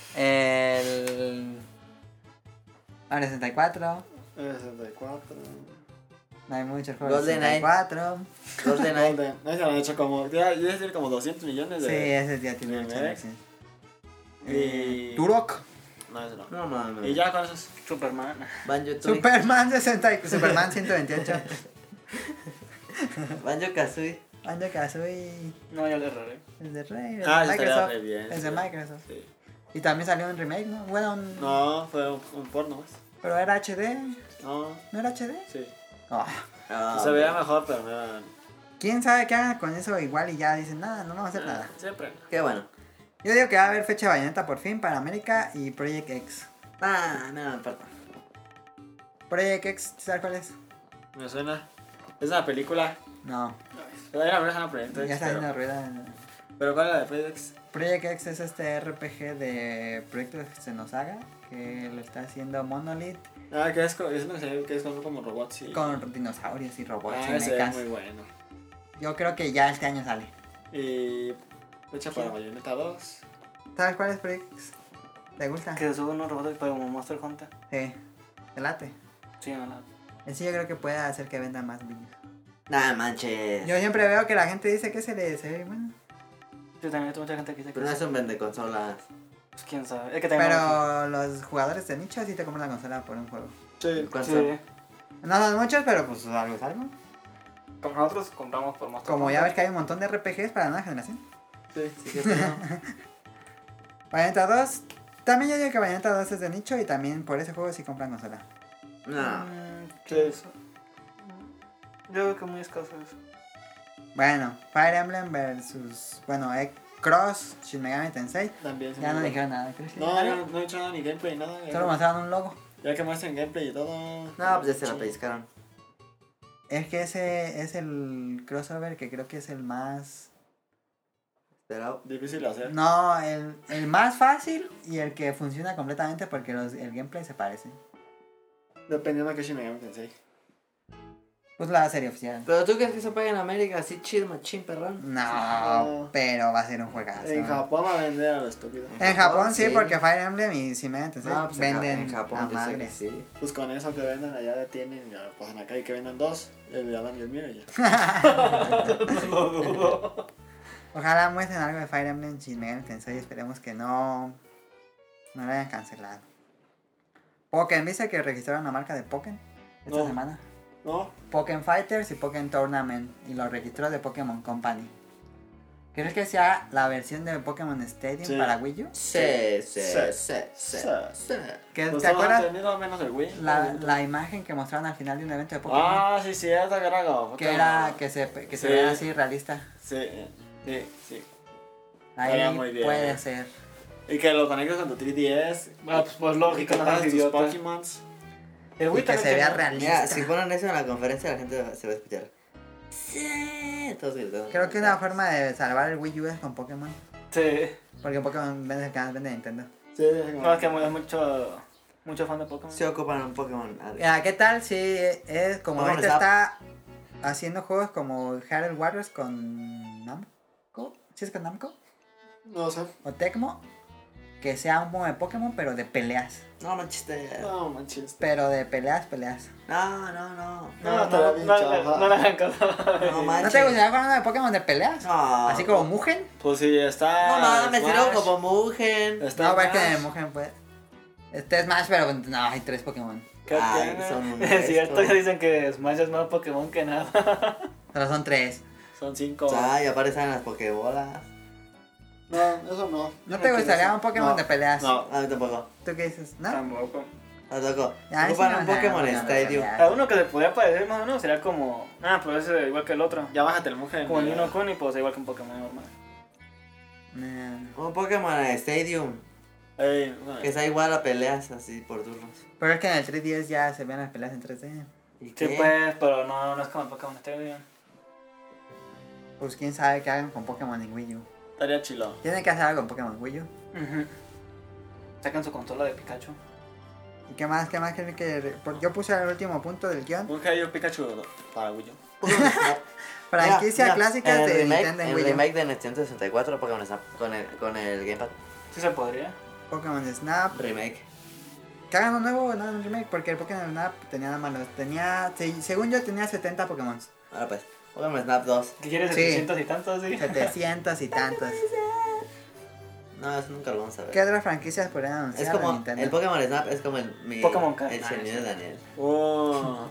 El... Mario 64. 64. No hay muchos juegos de GoldenEye. 64. GoldenEye. Golden. No, se lo han hecho como... Ya iba a decir como 200 millones de... Sí, ese ya tiene muchas remakes. versiones. Y... Turok. No, ese no. No mames. Y ya con esos... Superman. Banjo Tooie. Superman 128. Banjo Kazooie. Banjo Kazooie. No, yo le erraré. El de Rare. El de Ah, ese estaría Microsoft. re bien. Es de Microsoft. Sí. Y también salió un remake, ¿no? Bueno, No, fue un porno más. pero era HD. No, ¿No era HD? sí. Oh. Ah, Se veía mejor, pero no era... ¿Quién sabe qué hagan con eso igual y ya dicen nada, no vamos a hacer nada? Siempre no. Qué bueno. Yo digo que va a haber fecha de Bayonetta por fin para América y Project X. Ah, no me importa. Project X, ¿sabes cuál es? Me suena. Es una película. No, Era una versión Project ya está X, haciendo rueda. pero ¿cuál era de Project X? Project X es este RPG de Proyecto Xenosaga que lo está haciendo Monolith Ah, que es uno que se ve que es como robots y... con dinosaurios y robots y ese es mechas. muy bueno. Yo creo que ya este año sale. Y... Fecha para Bayonetta 2. ¿Sabes cuál es Project X? ¿Te gusta? Que suben unos robots para como Monster Hunter. Sí, te late. Sí, no, no. En sí yo creo que puede hacer que venda más vídeos. Nah, manches. Yo siempre veo que la gente dice que se ve bueno. Yo también he visto mucha gente que dice que Pero no es un vende consolas. pues quién sabe. Es que también Pero los jugadores de nicho sí te compran la consola por un juego. Sí. sí. No son muchos, pero pues algo es algo. Como nosotros compramos por Monster Como ya Hunter. ves que hay un montón de RPGs para la nueva generación. Sí. Sí que no. Bayonetta 2. También yo digo que Bayonetta 2 es de nicho y también por ese juego sí compran consola. No. Sí. Yo creo que muy escaso eso. Bueno, Fire Emblem versus... Bueno, Cross Shin Megami Tensei. También se Ya me no olvidó. dijeron nada. ¿Crees que No, dijeron? yo no he hecho nada ni gameplay, nada. Solo mostraron un logo. Ya que muestran gameplay y todo. No, pues ya se la pellizcaron. Es que ese es el crossover que creo que es el más... Pero Difícil de hacer. No, el más fácil y el que funciona completamente porque el gameplay se parece. Dependiendo de qué Shin Megami Tensei. Pues la serie oficial. ¿Pero tú crees que se paga en América así chido, machín, perrón? No, pero va a ser un juegazo. En Japón va a vender a lo estúpido. En Japón sí, sí. porque Fire Emblem y Shin Megami Tensei No, pues venden en Japón a yo sé que madres. sí. Pues con eso que vendan allá detienen y ya lo pasan acá y que vendan dos. El de Adam y el mío y ya. No lo dudo. Ojalá muestren algo de Fire Emblem Shin Megami Tensei. Esperemos que no lo hayan cancelado. Pokémon, ¿viste que registraron la marca de Pokémon esta No. semana? ¿No? Pokémon Fighters y Pokémon Tournament y lo registró de Pokémon Company. ¿Crees que sea la versión de Pokémon Stadium Sí. para Wii U? Sí. ¿Que Pues ¿Te acuerdas han tenido menos el Wii. la imagen que mostraron al final de un evento de Pokémon? Ah, sí, cierto, que era como... Que era que se Sí. veía así realista. Sí, sí, sí. Ahí Estaría muy bien. puede ser. Y que lo conectes con tu 3DS. Ah, pues lógico, no Para seas tus idiota. Pokémon. El Y Wii que también se vea tenía- realista. Mira, si ponen eso en la conferencia, la gente se va a escuchar. Sí, todos gritando. Creo que una forma de salvar el Wii U es con Pokémon. Sí. Porque Pokémon vende el canal, vende Nintendo. Sí, No, es que es mucho fan de Pokémon. Se ocupan un Pokémon. Mira, ¿qué tal si es como Pokémon ahorita Snap. está haciendo juegos como Hyrule Warriors con Namco? ¿Sí es con Namco? No sé. ¿O Tecmo? Que sea un juego de Pokémon pero de peleas. No manches. No, manches. Pero de peleas. No. No, estaría bien chafa. no le hagan caso. No ¿No manches. te gustaría jugar uno de Pokémon de peleas? No. Así como Mugen. Pues sí, está. No mames, Smash, tiró como Mugen. Está No, pero es que Smash. de Mugen pues. Este Smash, pero no, hay 3 Pokémon. ¿Qué Ay, tiene? son un Es cierto resto. que dicen que Smash es más Pokémon que nada. Pero son 3. Son 5. Ay, aparecen las Pokébolas. No, eso no. ¿No te gustaría un Pokémon No. de peleas? No. A mí tampoco. ¿Tú qué dices? ¿No? Tampoco. Tampoco. Ya, sí Ocupan me un gustaría Pokémon de Stadium. peleas. A uno que le podría parecer más o menos sería como. Ah, pero ese igual que el otro. Ya bájate el mujer. Como el Nino Kuni, pues igual que un Pokémon normal. Nah. Un Pokémon Stadium. Ey, Que sea igual a peleas así por turnos. Pero es que en el 3DS ya se ven las peleas en 3D. ¿Y Sí, qué? pues, pero no es como el Pokémon Stadium. Pues quién sabe qué hagan con Pokémon en Wii U. estaría chilo. Tienen que hacer algo con Pokémon Wii U. Ujú. Sacan su consola de Pikachu. ¿Y qué más? ¿Quieren que.? Yo puse el último punto del guión. Un Hayo Pikachu para Wii U. Pokémon Snap. Franquicia Mira, clásicas en el de remake, Nintendo en el Wii U. remake de Nintendo 64 Pokémon Snap con el Gamepad. Sí se podría. Pokémon Snap. Remake. Que hagan un nuevo, no un remake, porque el Pokémon Snap tenía nada malo. Según yo, tenía 70 Pokémon. Ahora pues, Pokémon Snap 2. ¿Qué quieres? Sí. 700 y tantos, sí. 700 y tantos. No, eso nunca lo vamos a ver. ¿Qué otras franquicias podrían anunciar Es de como, Nintendo? el Pokémon Snap es como Pokémon Card. el sonido de Daniel. Oh,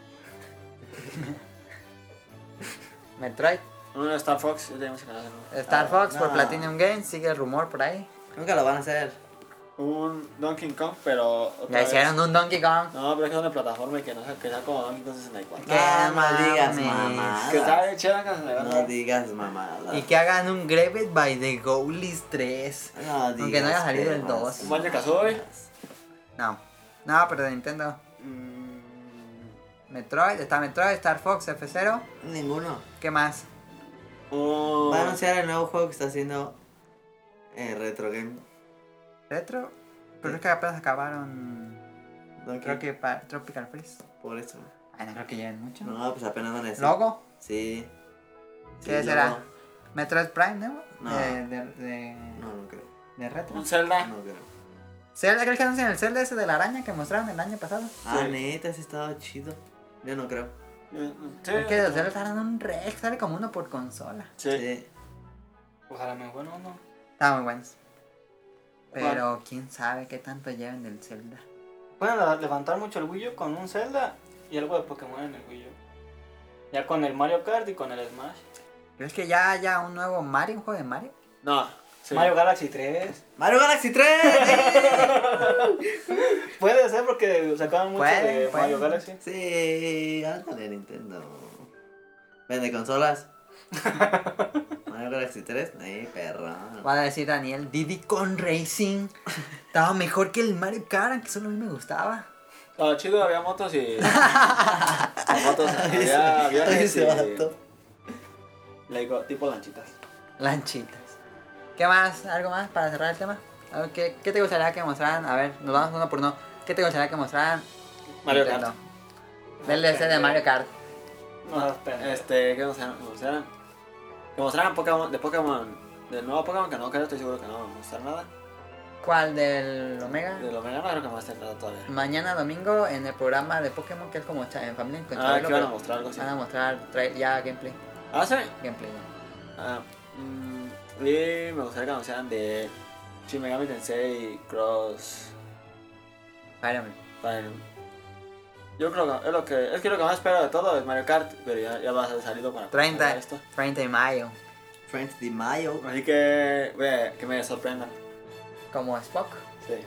Metroid. un Star Fox. Ya tenemos que hacerlo. Star Fox por no. Platinum Games, sigue el rumor por ahí. Nunca lo van a hacer. Un Donkey Kong, pero. otra Ya vez. hicieron un Donkey Kong. No, pero es que son de plataforma y que no sea, que sea como Donkey Kong 64. ¿Qué No digas mames? mamadas. Que está bien chida que se le va a No dar. digas mamadas. Y que hagan un Graved by the Goalies 3. No digas Aunque no haya salido el temas. 2. Un Banjo-Kazooie. No. No, pero de Nintendo. Metroid, está Metroid, Star Fox, F0. Ninguno. ¿Qué más? Un. Va a anunciar el nuevo juego que está haciendo Retro Game. ¿Retro? Pero es que apenas acabaron. Donkey. Creo que Tropical Freeze. Por eso. Ay, no creo que lleguen mucho. No, pues apenas van a decir. ¿Logo? Sí. ¿Qué Sí, será? logo. ¿Metroid Prime, no? No. De No creo. retro. Un Zelda. No creo. ¿Zelda? ¿Crees que anuncian el Zelda ese de la araña que mostraron el año pasado? Ah, Sí. neta, ese estaba chido. Yo no creo. Sí. Es que los Zelda tardan un rex, sale como uno por consola. Sí. Sí. Ojalá me bueno, ¿no? Estaban muy buenos. Pero quién sabe qué tanto lleven del Zelda. Pueden levantar mucho el Wii U con un Zelda y algo de Pokémon en el Wii U. Ya con el Mario Kart y con el Smash. ¿Crees que ya haya un nuevo Mario, un juego de Mario? No. Sí. Mario Galaxy 3. ¡Mario Galaxy 3! Puede ser porque sacaban mucho Puede, de puede. Mario Galaxy. Sí, ándale Nintendo. Vende consolas. Mario Galaxy 3, perro. Va a decir Daniel, Diddy Kong Racing estaba mejor que el Mario Kart, aunque solo a mí me gustaba. No, chido, había motos y. motos, había viajes Ese y. vato. Like, tipo lanchitas. Lanchitas. ¿Qué más? ¿Algo más para cerrar el tema? A ver, ¿qué te gustaría que mostraran? A ver, nos vamos uno por uno. ¿Qué te gustaría que mostraran? Mario Nintendo? Kart. DLC de Mario Kart. No seas pendejo. ¿Qué mostraron? Que mostraran Pokémon, de Pokémon, del nuevo Pokémon, que no creo, estoy seguro que no van a mostrar nada. ¿Cuál? ¿Del Omega? De lo Omega no creo que muestren nada todavía. Mañana domingo en el programa de Pokémon, que es como en familia con Ah, Chabelo, que van a pero mostrar algo así. van a mostrar ya gameplay. Ah, sí. Gameplay ya. Ah, y me gustaría que anunciaran de Shin Megami Tensei Cross Fire Emblem. Fire Emblem. Yo creo que es que lo que más espero de todo es Mario Kart, pero ya va a ser salido para 30 para esto. de mayo. Friends de Mayo. Así que que me sorprendan. Como Spock. Sí.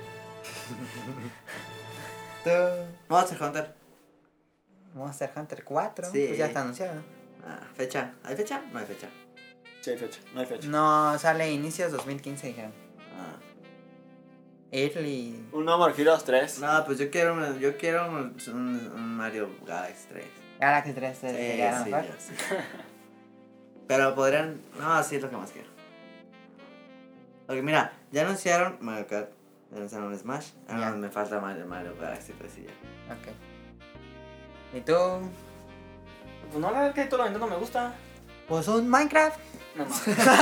Monster Hunter. Monster Hunter 4. Sí. Pues ya está anunciado. Ah, fecha. ¿Hay fecha? No hay fecha. Sí, hay fecha. No hay fecha. No, sale inicios 2015, dijeron. Ah. Early. Un No More Heroes 3. No, pues yo quiero un Mario Galaxy 3. Galaxy 3 Sí, sería lo sí, mejor. yo sí. Pero podrían... No, sí es lo que más quiero. Porque mira, ya anunciaron Mario Kart, ya anunciaron Smash. Ahora Ya. me falta Mario Galaxy 3 y ya. Ok. ¿Y tú? Pues no, la verdad que todo lo Nintendo me gusta. Pues un Minecraft. No mames.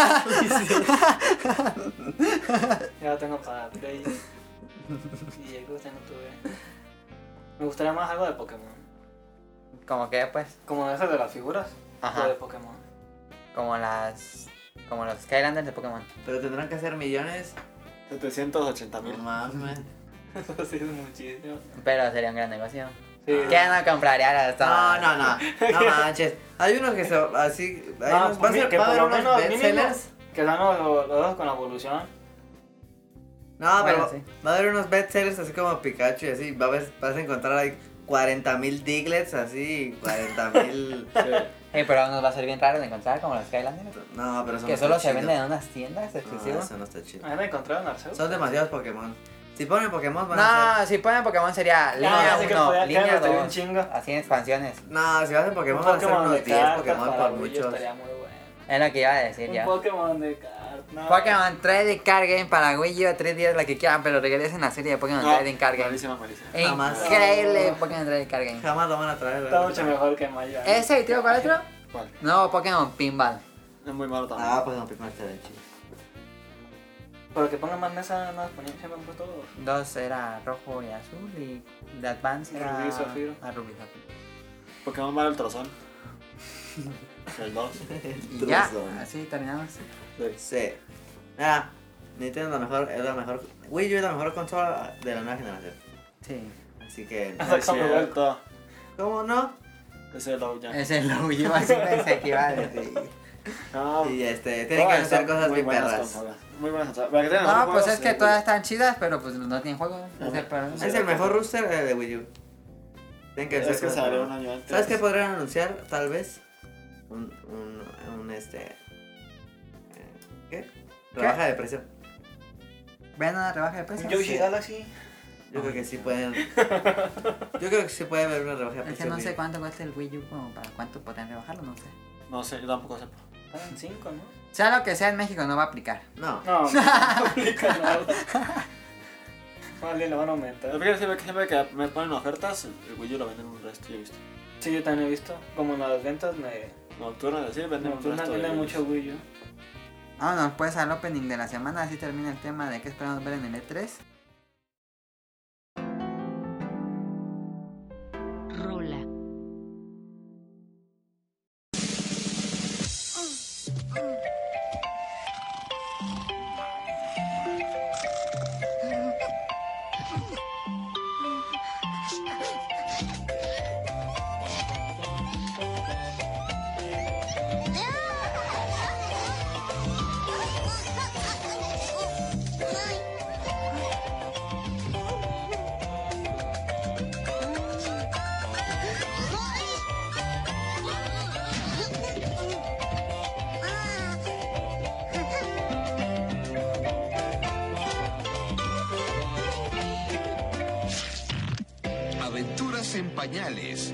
Ya lo tengo para Play. Y ya creo que no tuve. Me gustaría más algo de Pokémon. Como que pues, Como esas de las figuras. Ajá. Pero de Pokémon. como los Skylanders de Pokémon. Pero tendrán que hacer millones. 780,000. No mames. Eso sí es muchísimo. Pero sería un gran negocio. Sí. ¿Quién no compraría las No manches. Hay unos que son así. Hay No, unos, pues mira, que va a por haber lo unos menos bestsellers. Que dan los dos con la evolución. No, Bueno, pero sí. va a haber unos bestsellers así como Pikachu y así. Vas a encontrar ahí 40,000 Diglets así. 40,000. Pero nos va a ser bien raro de encontrar como los Skylanders. No, pero son Que solo se venden en unas tiendas No, exclusivas. eso no está chido. A mí me encontraron Arceus. Son demasiados Pokémon. Si ponen Pokémon van a No, si ponen Pokémon sería Ya, línea ya sé que 1, podía- que me línea gustaría un 2, chingo. así en expansiones. ser. No, si hacen Pokémon Un van a ser Pokémon unos de 10 cartas Pokémon para por Wii muchos. estaría muy bueno. Es lo que iba a decir Un ya. Pokémon de cartas. No. Pokémon Trading Card Game para Wii U, 3 días, la que quieran, pero regresen la serie de Pokémon Trading Card Game. Malísima. Jamás. Increíble Pokémon Trading Card Game. Jamás lo van a traer. Está ¿verdad? mucho mejor que Mayo. ¿Ese y tío cuál otro? ¿Cuál? No, Pokémon Pinball. Es muy malo también. Ah, pues no, Pokémon está bien chido. Pero que pongan más mesas, no las ponían, siempre han puesto. 2 era rojo y azul y de Advance era... Rubí y Zafiro. Rubí y Zafiro. Pokémon Mario el Trozón. El 2. Y ya, Trozón. así terminamos. Sí. Mira, Nintendo es la mejor. Wii U es la mejor consola de la nueva generación. Sí. Así que. Ah, Es cierto. ¿Cómo no? Ese es el ya. Ese es lo Wii U, así pensé que iba a decir. No, Y tienen que todas hacer son cosas muy bien buenas perras. consolas. Muy buenas consolas. Para que tengan No, mejores pues juegos, es que todas están chidas, pero pues no tienen juegos. No sé, pero... Es el mejor rooster de Wii U. Tienen que hacer Es que cosas salió perras. un año antes. ¿Sabes qué podrían anunciar? Tal vez. ¿Qué? Rebaja de precio. ¿Ven una rebaja de precio? Un Yoshi Sí. Galaxy. Yo creo que sí pueden. Yo creo que sí puede haber una rebaja de Es precio. que no Wii sé U. cuánto cuesta el Wii U, como para cuánto podrían rebajarlo, no sé. No sé, yo tampoco sé. Pagan 5, ¿no? Sea lo que sea en México no va a aplicar. No. No, no aplica nada. Vale, lo van a aumentar. Yo creo que siempre que me ponen ofertas, el Wii U lo venden un resto, yo he visto. Sí, yo también he visto. Como en las ventas Nocturnas, sí, venden un nocturnas resto. venden de mucho Wii U. Vámonos pues al opening de la semana, así termina el tema de qué esperamos ver en el E3. Rola. Aventuras en pañales.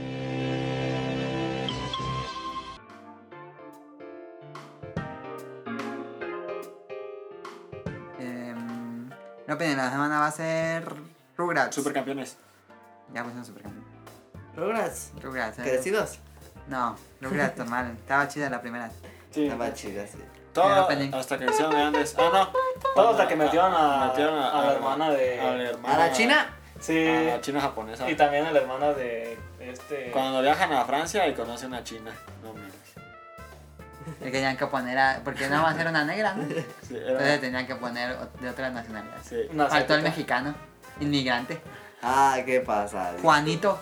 El opening de la semana va a ser Rugrats. Supercampeones. Ya pues un supercampeón. Rugrats. Rugrats, Crecidos. No, Rugrats normal. Estaba chida la primera. Sí. Estaba chida, sí. Todo El opening. hasta que hicieron grandes. Ah, no. Todo hasta que metieron a Metieron la hermana de. ¿A la China? Sí. A la china japonesa. Y también a la hermana de Cuando viajan a Francia y conocen a China. No mames. Le tenían que poner a... Porque no va a ser una negra, ¿no? Sí, Entonces era. tenían que poner de otra nacionalidad. Sí. Una Faltó el asiática. mexicano. Inmigrante. Ah, ¿qué pasa? Juanito.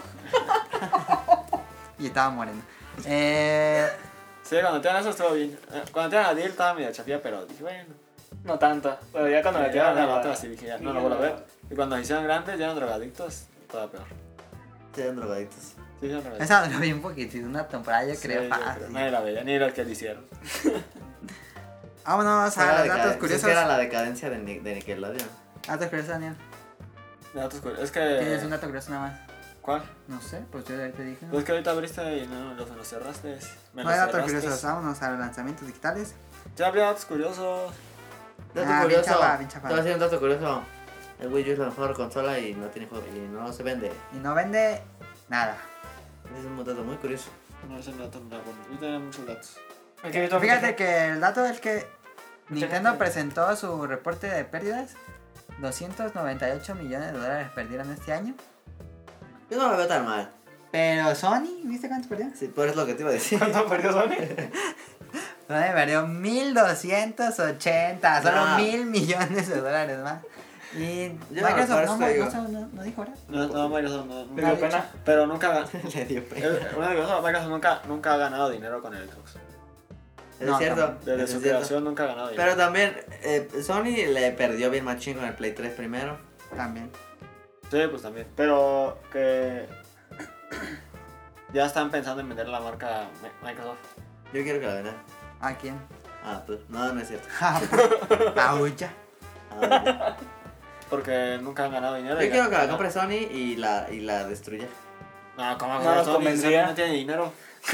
Y estaba moreno. Sí, cuando tienen eso estuvo bien. Cuando tienen a Dil estaba medio chafía, pero dije, bueno. No tanto. Pero ya cuando Me metieron quedaron a la otra así dije, ya, no lo vuelvo a ver. Y cuando se hicieron grandes, ya eran drogadictos, todo peor. Sí, eran drogaditos. Sí, hicieron drogadictos. esa lo vi un poquitito, una temporada yo Sí, creo yo fácil. creo. Nadie la veía, ni los que le hicieron. Vámonos Era a la los datos decadencia. curiosos. Es que era la decadencia de Nickelodeon. Datos curiosos, Daniel. De datos curiosos. Es Tienes un que. dato curioso nada más. ¿Cuál? No sé, pues yo ya te dije. Pues que ahorita abriste y no los cerraste. Me No hay los datos cerraste. curiosos, vámonos a los lanzamientos digitales. Ya habría datos curiosos. Dato bien curioso. chafa, bien Te chafa. voy a decir un dato curioso. El Wii U es la mejor consola y no tiene juego y no se vende. Y no vende nada. Ese es un dato muy curioso. No, ese dato no era bueno. Yo tenía muchos datos. Es que he visto Fíjate mucha- que el dato es que Nintendo gente. presentó su reporte de pérdidas. 298 millones de dólares perdieron este año. Yo no lo veo tan mal. Pero Sony, ¿viste cuánto perdió? Sí, por eso es lo que te iba a decir. ¿Cuánto perdió Sony? Sony perdió 1280, solo No. 1000 millones de dólares más. Y Yo Microsoft por eso no digo. no dijo nada. No, Microsoft no. ¿Te dio pena? Pero nunca ganó. Le dio pena. Una cosa, Microsoft nunca ha ganado dinero con el Xbox. Es No, cierto. Desde eso su es cierto. creación nunca ha ganado dinero. Pero también Sony le perdió bien machín con el Play 3 primero. También. Sí, pues también. Pero que ya están pensando en vender la marca Microsoft. Yo quiero que la vendan. ¿A quién? Ah, pues no, no es cierto. Aucha. Ah, Porque nunca han ganado dinero. yo y quiero que la ganan. compre Sony y la destruya. No, ¿cómo No no, nos Sony convencía. no tiene dinero.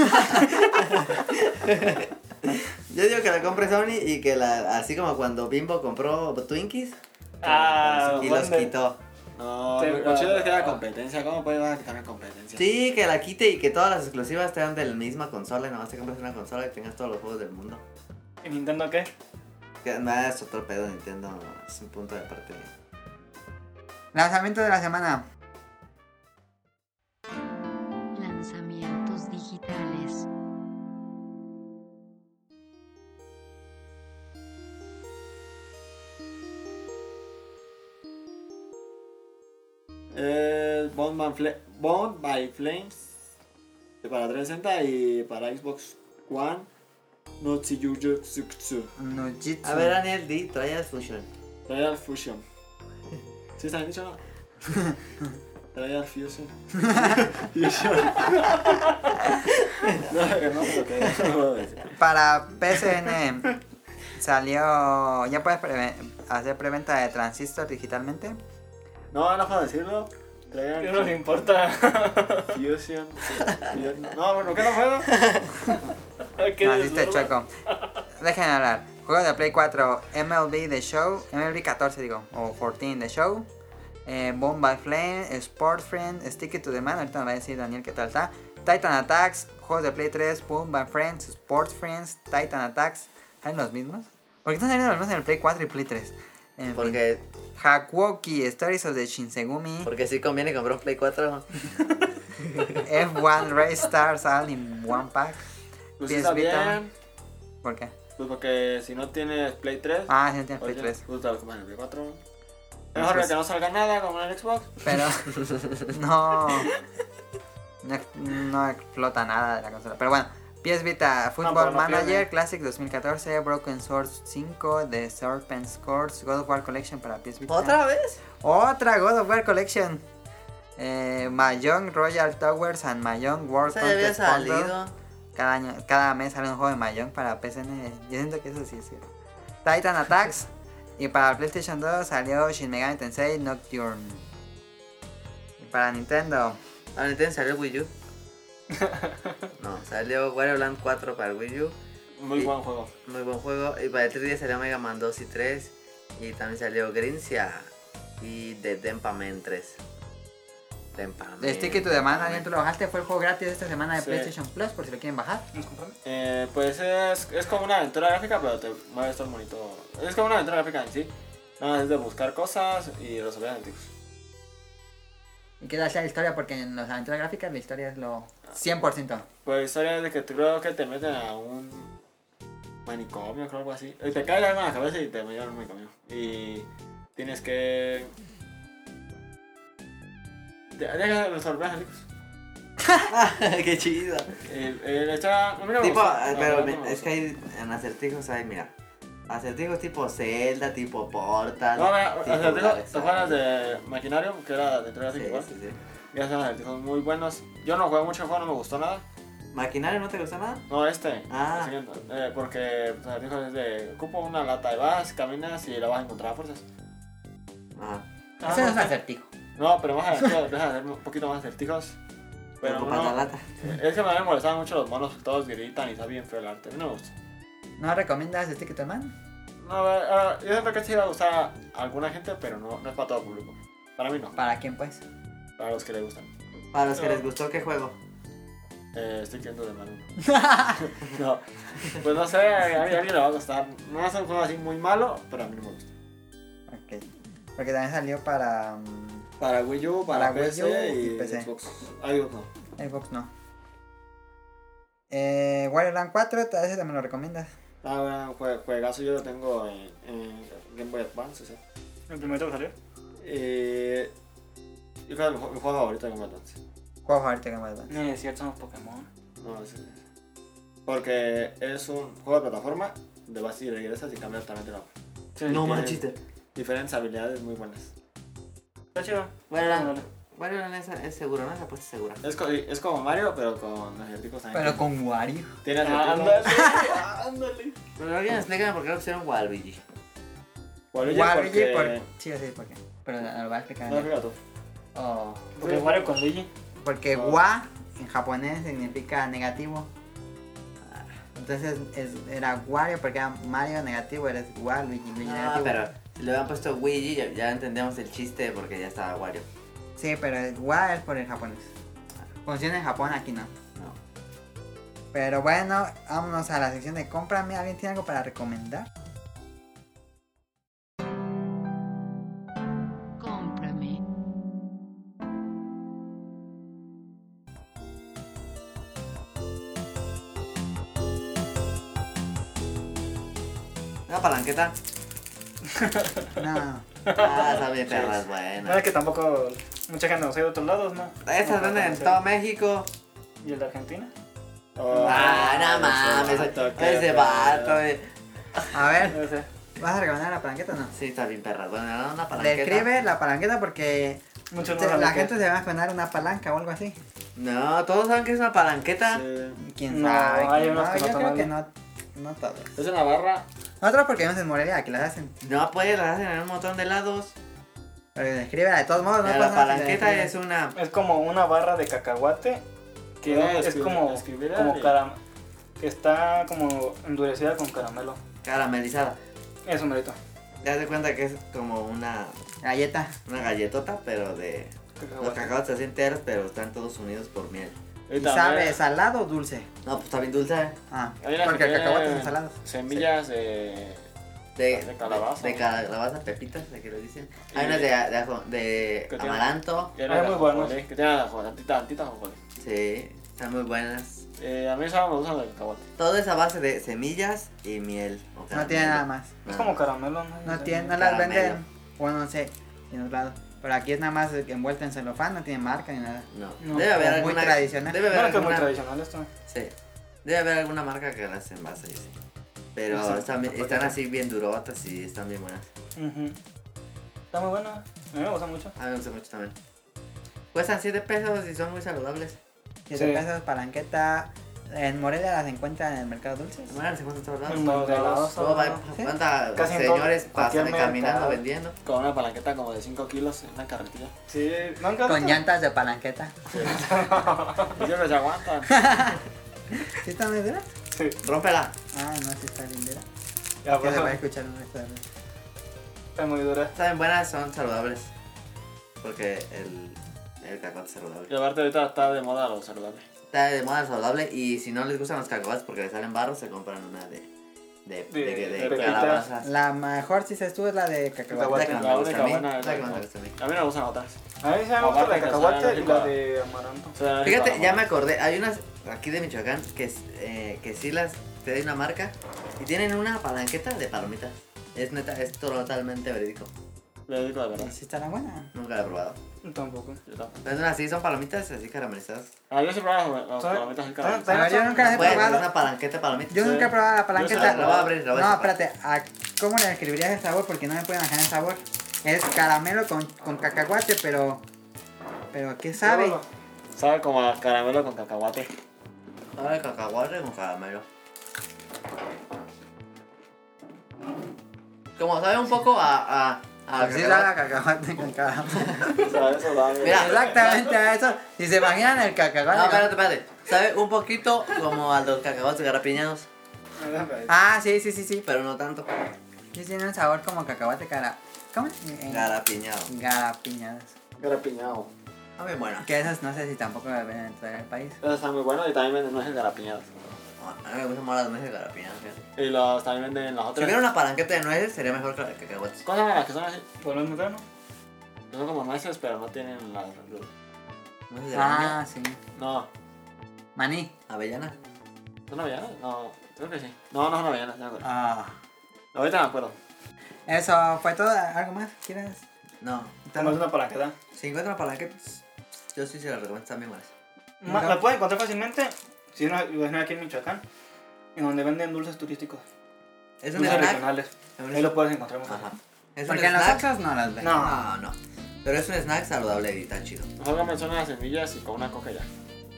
Yo digo que la compre Sony y que así como cuando Bimbo compró Twinkies Ah, y los ¿dónde? quitó. No, Sí, lo chido es que ah. haya competencia. ¿Cómo puede quitar competencia? Sí, que la quite y que todas las exclusivas te dan de la misma consola y nomás te compres una consola y tengas todos los juegos del mundo. ¿Y Nintendo qué? Que nada, es otro pedo, Nintendo es un punto de parte. Lanzamiento de la semana. Lanzamientos digitales. Bound by Flames para 360 y para Xbox One. No Tsujutsu. Nujitsu. A ver, Daniel, di Trials Fusion. Trial Fusion. ¿Sí está bien dicho, no? Trial Fusion. Fusion. No, pero que Para PSN salió. Ya puedes hacer preventa de Transistor digitalmente. no puedo decirlo. ¿Qué Trial nos importa? Fusion. No, bueno, ¿qué no puedo? ¿Qué Naciste desverba? chueco. Dejen hablar. Juego de Play 4, MLB The Show, MLB 14 digo, o 14 The Show, Bomb by Flame, Sport Friend, Stick It to the Man, ahorita me va a decir Daniel qué tal está, Titan Attacks, juegos de Play 3, Bomb by Friends, Sport Friends, Titan Attacks, ¿salen los mismos? ¿Por qué están saliendo los mismos en el Play 4 y Play 3? En fin. Porque Hakuoki, Stories of the Shinsegumi, sí conviene comprar un Play 4. F1 Race Stars All in One Pack. Pues PS está Vita. bien. ¿Por qué? Pues porque si no tienes Play 3, Ah, sí, no tiene Play oye, 3. pues te lo compras en el Play 4. Es mejor que no salga nada como en el Xbox. Pero no explota nada de la consola. Pero bueno, PS Vita, Football pero no Manager, pierde. Classic 2014, Broken Sword 5, The Serpent's Course, God of War Collection para PS Vita. ¿Otra vez? Otra God of War Collection. Mahjong Royal Towers and Mahjong World O sea, ya había Contest Bundle. salido. Cada mes sale un juego de Mahjong para PSN. Yo siento que eso sí es cierto. Titan Attacks. Y para PlayStation 2 salió Shin Megami Tensei Nocturne. Y para Nintendo. Para Nintendo salió Wii U. No, salió Wario Land 4 para el Wii U. Muy Y- buen juego. Muy buen juego. Y para el 3DS salió Mega Man 2 y 3. Y también salió Grinsia y The Dempaman 3. Dempaman. De Stick It to the Man, ¿alguien tú lo bajaste? Fue el juego gratis de esta semana de Sí. PlayStation Plus, por si lo quieren bajar. ¿Nos compramos? Pues es como una aventura gráfica, pero te mueves todo el monito. Es como una aventura gráfica en sí. Nada más es de buscar cosas y resolver aventicos. Y qué tal sea la historia, porque en las aventuras gráficas la historia es lo 100%. Pues la historia es de que creo que te meten a un manicomio, creo algo así. Y te cae el arma en la cabeza y te llevan a un manicomio. Y tienes que... Deja de resolver aventicos. Qué chido. El hecha... A mí no me Tipo, gustó. pero La verdad no me es que hay en acertijos hay, mira. Acertijos tipo Zelda, tipo Portal. No, mira, tipo acertijos, Dark ¿te acuerdas de Maquinario? Que era de entrega Sí, igual. sí, sí. Y hacen acertijos muy buenos. Yo no jugué mucho el juego, no me gustó nada. ¿Maquinario no te gusta nada? No, este. Ah. El siguiente. Porque pues, acertijos es de... Ocupo una lata y vas, caminas y la vas a encontrar a fuerzas. Ajá. Eso no es un acertijo. No, pero más adelante dejan de hacer un poquito más acertijos. Pero Ocupas la no, lata. es que me habían molestado mucho los monos, todos gritan y está bien feo el arte. A mí no me gusta. ¿No recomiendas este que tu hermano? No, yo siento que sí va a gustar a alguna gente, pero no es para todo público. Para mí no, ¿Para quién pues? para los que le gustan. Para los que les gustó, ¿qué juego? Estoy quedando de mal. No, pues no sé, a alguien le va a gustar. No es un juego así muy malo, pero a mí no me gusta. Ok. Porque también salió para Para Wii U, para Para Wii PC U y y PC. Xbox. Xbox no. Xbox, no. Wario Land 4, ese también lo recomiendas. Ah, bueno, juegazo yo lo tengo en Game Boy Advance, o sea. El primero que salió. Yo creo que mi juego favorito de Game Boy Advance. Juego favorito que me dan. Ni es cierto, son los Pokémon. No, sí. Porque es un juego de plataforma de vas y regresas y cambias totalmente la Sí, No tiene- manches. diferentes habilidades muy buenas. Está chido. Bueno, Ándale. Bueno, es seguro, ¿no? Esa apuesta es segura. Es como Mario, pero con acertijos también. Pero con Wario. Tiene Ándale, acertijos. ándale. Pero alguien explícame por qué lo pusieron Waluigi. Waluigi Waluigi porque... Sí, sí, ¿por qué? Pero no lo va a explicar. No, fíjate tú. Oh. Porque Wario con Luigi. Porque Oh. wa en japonés significa negativo. Entonces era Wario porque era Mario negativo, eres Waluigi, Luigi Ah, negativo. pero si le habían puesto Luigi, ya entendemos el chiste porque ya estaba Wario. Sí, pero el wa es por el japonés. Funciona en Japón, aquí no. No. Pero bueno, vámonos a la sección de cómprame. ¿Alguien tiene algo para recomendar? Cómprame. Una palanqueta. No. Ah, está bien, perras, No buena. es que tampoco mucha gente nos ha ido a otros lados, ¿no? Estas No, venden en sí. todo México. ¿Y el de Argentina? No mames. Ese vato, A ver, No sé. ¿vas a recomendar la palanqueta o no? Sí, está bien, perras. Bueno, era una palanqueta. Describe la palanqueta porque Muchos no la saben qué gente es. se va a imaginar una palanca o algo así. No, todos saben que es una palanqueta. ¿Quién No, sabe? hay ¿Quién unos que no yo creo toman. que no todos. Es una barra. Nosotros porque vemos en Morelia, que las hacen. No, pues las hacen en un montón de lados. Pero descríbela de todos modos, no Pero pasa la nada si palanqueta describes. es una. Es como una barra de cacahuate que Puedes es como escribir como ahí. que está como endurecida con caramelo. Caramelizada. Eso, merito. Te das cuenta que es como una galletota, pero de. Los cacahuates así enteros, pero están todos unidos por miel. ¿Y sabe salado o dulce? No, pues está bien dulce. Ah, Hay unas porque que el cacahuate tienen son salados. Semillas de De calabaza. De calabaza, pepitas, de que lo dicen. Hay Y- unas de ¿Qué tiene? amaranto. Y hay Ay, unas muy buenos. que tienen tantitas ajonjolí. Sí, están muy buenas. A mí solo me gustan los cacahuate. Todo es a base de semillas y miel. o No caramelo. tiene nada más. Es como caramelo, ¿no? No tiene, no las Caramelo. venden. Bueno, no sé, en otro lado. Pero aquí es nada más envuelta en celofán, no tiene marca ni nada. No, No, debe haber muy alguna. tradicional. Debe haber Bueno, que es muy alguna. tradicional esto. Sí. Debe haber alguna marca que las envase, sí. Pero Sí, están así bien durotas y están bien buenas. Ujú. Está muy bueno. A mí me gusta mucho. A mí me gusta mucho también. Cuestan 7 pesos y son muy saludables. 7 Sí. pesos, palanqueta. En Morelia las encuentran en el mercado dulce. Bueno, se encuentran en todos lados. En todos lados. Luego va, ¿Sí? cuánta Casi en señores todo- pasan cualquier caminando mercado. vendiendo. Con una palanqueta como de 5 kilos en una carretilla. Sí, nunca. Con llantas de palanqueta. Y yo que se aguantan. ¿Sí está muy dura? Sí. Rómpela. Ah, no, sí está bien dura. Ya, Que pues, se va a escuchar un resto de está muy dura. Saben buenas, son saludables. Porque el cacahuate es saludable. Y aparte ahorita está de moda lo saludable. Está de moda saludable y si no les gustan los cacahuates porque les salen barros, se compran una de pepitas. calabazas. La mejor, si se estuvo, es la de cacahuate. La que La me gusta a mí. única buena La es que la me que- gusta a mí. A mí no me gustan otras. A mí se me gusta la Aparte de que cacahuate sea y la rico. de amaranto. O sea, Fíjate, rico, ya ¿no? me acordé, hay unas aquí de Michoacán que sí las te doy una marca y tienen una palanqueta de palomitas. Es neta, es totalmente verídico. Le digo la verdad. ¿Sí estará buena? Nunca la he probado. Tampoco. Yo tampoco. Pero son así, son palomitas así caramelizadas. Yo sí probaba las ¿Sabes? palomitas así A caramelizadas. ver, yo nunca las he Bueno, es probado. una palanqueta de palomitas. Yo nunca he probado la Yo sí palanqueta. la voy a abrir, la voy a No, separar. espérate. ¿Cómo le describirías el sabor? Porque no me puedo imaginar el sabor. Es caramelo con cacahuate, pero ¿qué sabe? Sabe como a caramelo con cacahuate. Sabe cacahuate con caramelo. Como sabe un poco a Ah, Porque sí sabe a cacahuate con caramelo. O sea, eso va, güey. Mira. Exactamente a eso. Si se imaginan el cacahuate. No, con- espérate. Sabe un poquito como a los cacahuates garapiñados, Ah, sí. pero no tanto. Sí, tiene un sabor como cacahuate cara. ¿Cómo? Garapiñado. Garapiñadas. Garapiñado. Ah, bien buena. Que esas no sé si tampoco las venden dentro del país. Eso está muy bueno y también venden nueces garapiñadas. A mí me gustan más las nueces garapiñadas, fíjate. Y los también venden las Si otras. hubiera una palanqueta de nueces, sería mejor que la de cacahuates. ¿Cómo se llaman las que son así? Por el mecano. Que son como nueces, pero no tienen las. ¿Nueces de Ah, araña? sí. No. Maní. ¿Avellana? ¿Son avellanas? No, creo que sí. No, no son avellanas, no me acuerdo. Ah. Ahorita me acuerdo. Eso fue todo. ¿Algo más? ¿Quieres? No. Tenemos una palanqueta. Si encuentran palanquetas, yo sí se las recomiendo, están bien buenas. La pueden encontrar fácilmente si no aquí en Michoacán, en donde venden dulces turísticos. Es un Dulces snack. regionales. Es un Ahí lo puedes encontrar muy Ajá. fácil. Es un Porque en los snack. otros no las ven. No. No. Pero es un snack saludable y está chido. Mejor comen son las semillas y con una coca ya.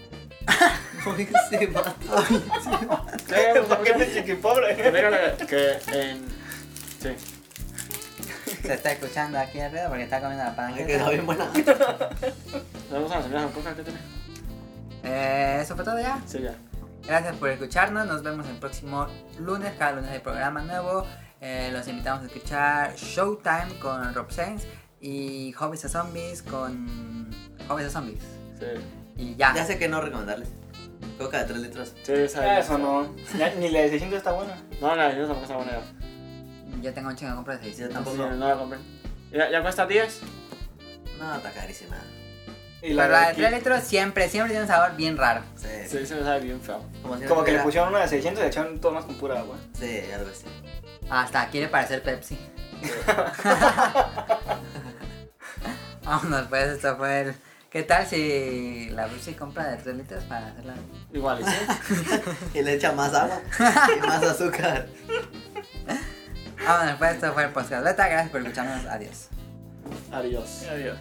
Sí, vato. ¿Por qué eres chiquipobre? Dígale que en. Sí. Se está escuchando aquí arriba porque está comiendo la Ay, palanqueta. quedó bien buena. ¿Le gustan las semillas con coca? ¿Qué tiene? Eso fue todo ya. Sí, ya. Gracias por escucharnos. Nos vemos el próximo lunes. Cada lunes hay programa nuevo. Los invitamos a escuchar Showtime con Rob Sainz y Hobbies a Zombies con Hobbies a Zombies. Sí. Y ya. Ya sé que no recomendarles. Coca de 3 litros. Sí, esa Eso no. Ni la de 600 está buena. No, la de tampoco está buena ya. Yo tengo un chingo de compra de Yo 600. tampoco. Sí, no la compré. ¿Ya cuesta 10? No, está carísima. Y Pero la de 3 aquí- litros siempre tiene un sabor bien raro. Sí. Sí, se me sabe bien feo. Como, si no Como que le tuviera- pusieron una de 600 y le echaron todo más con pura agua. Sí, algo así. Hasta quiere parecer Pepsi. Vámonos, pues esto fue el... ¿Qué tal si la Pepsi compra de 3 litros para hacerla? Igual, ¿y sí? Y le echa más agua y más azúcar. Vámonos, pues esto fue el podcast beta. Gracias por escucharnos. Adiós. Adiós. Adiós.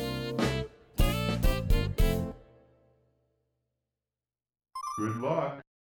Good luck.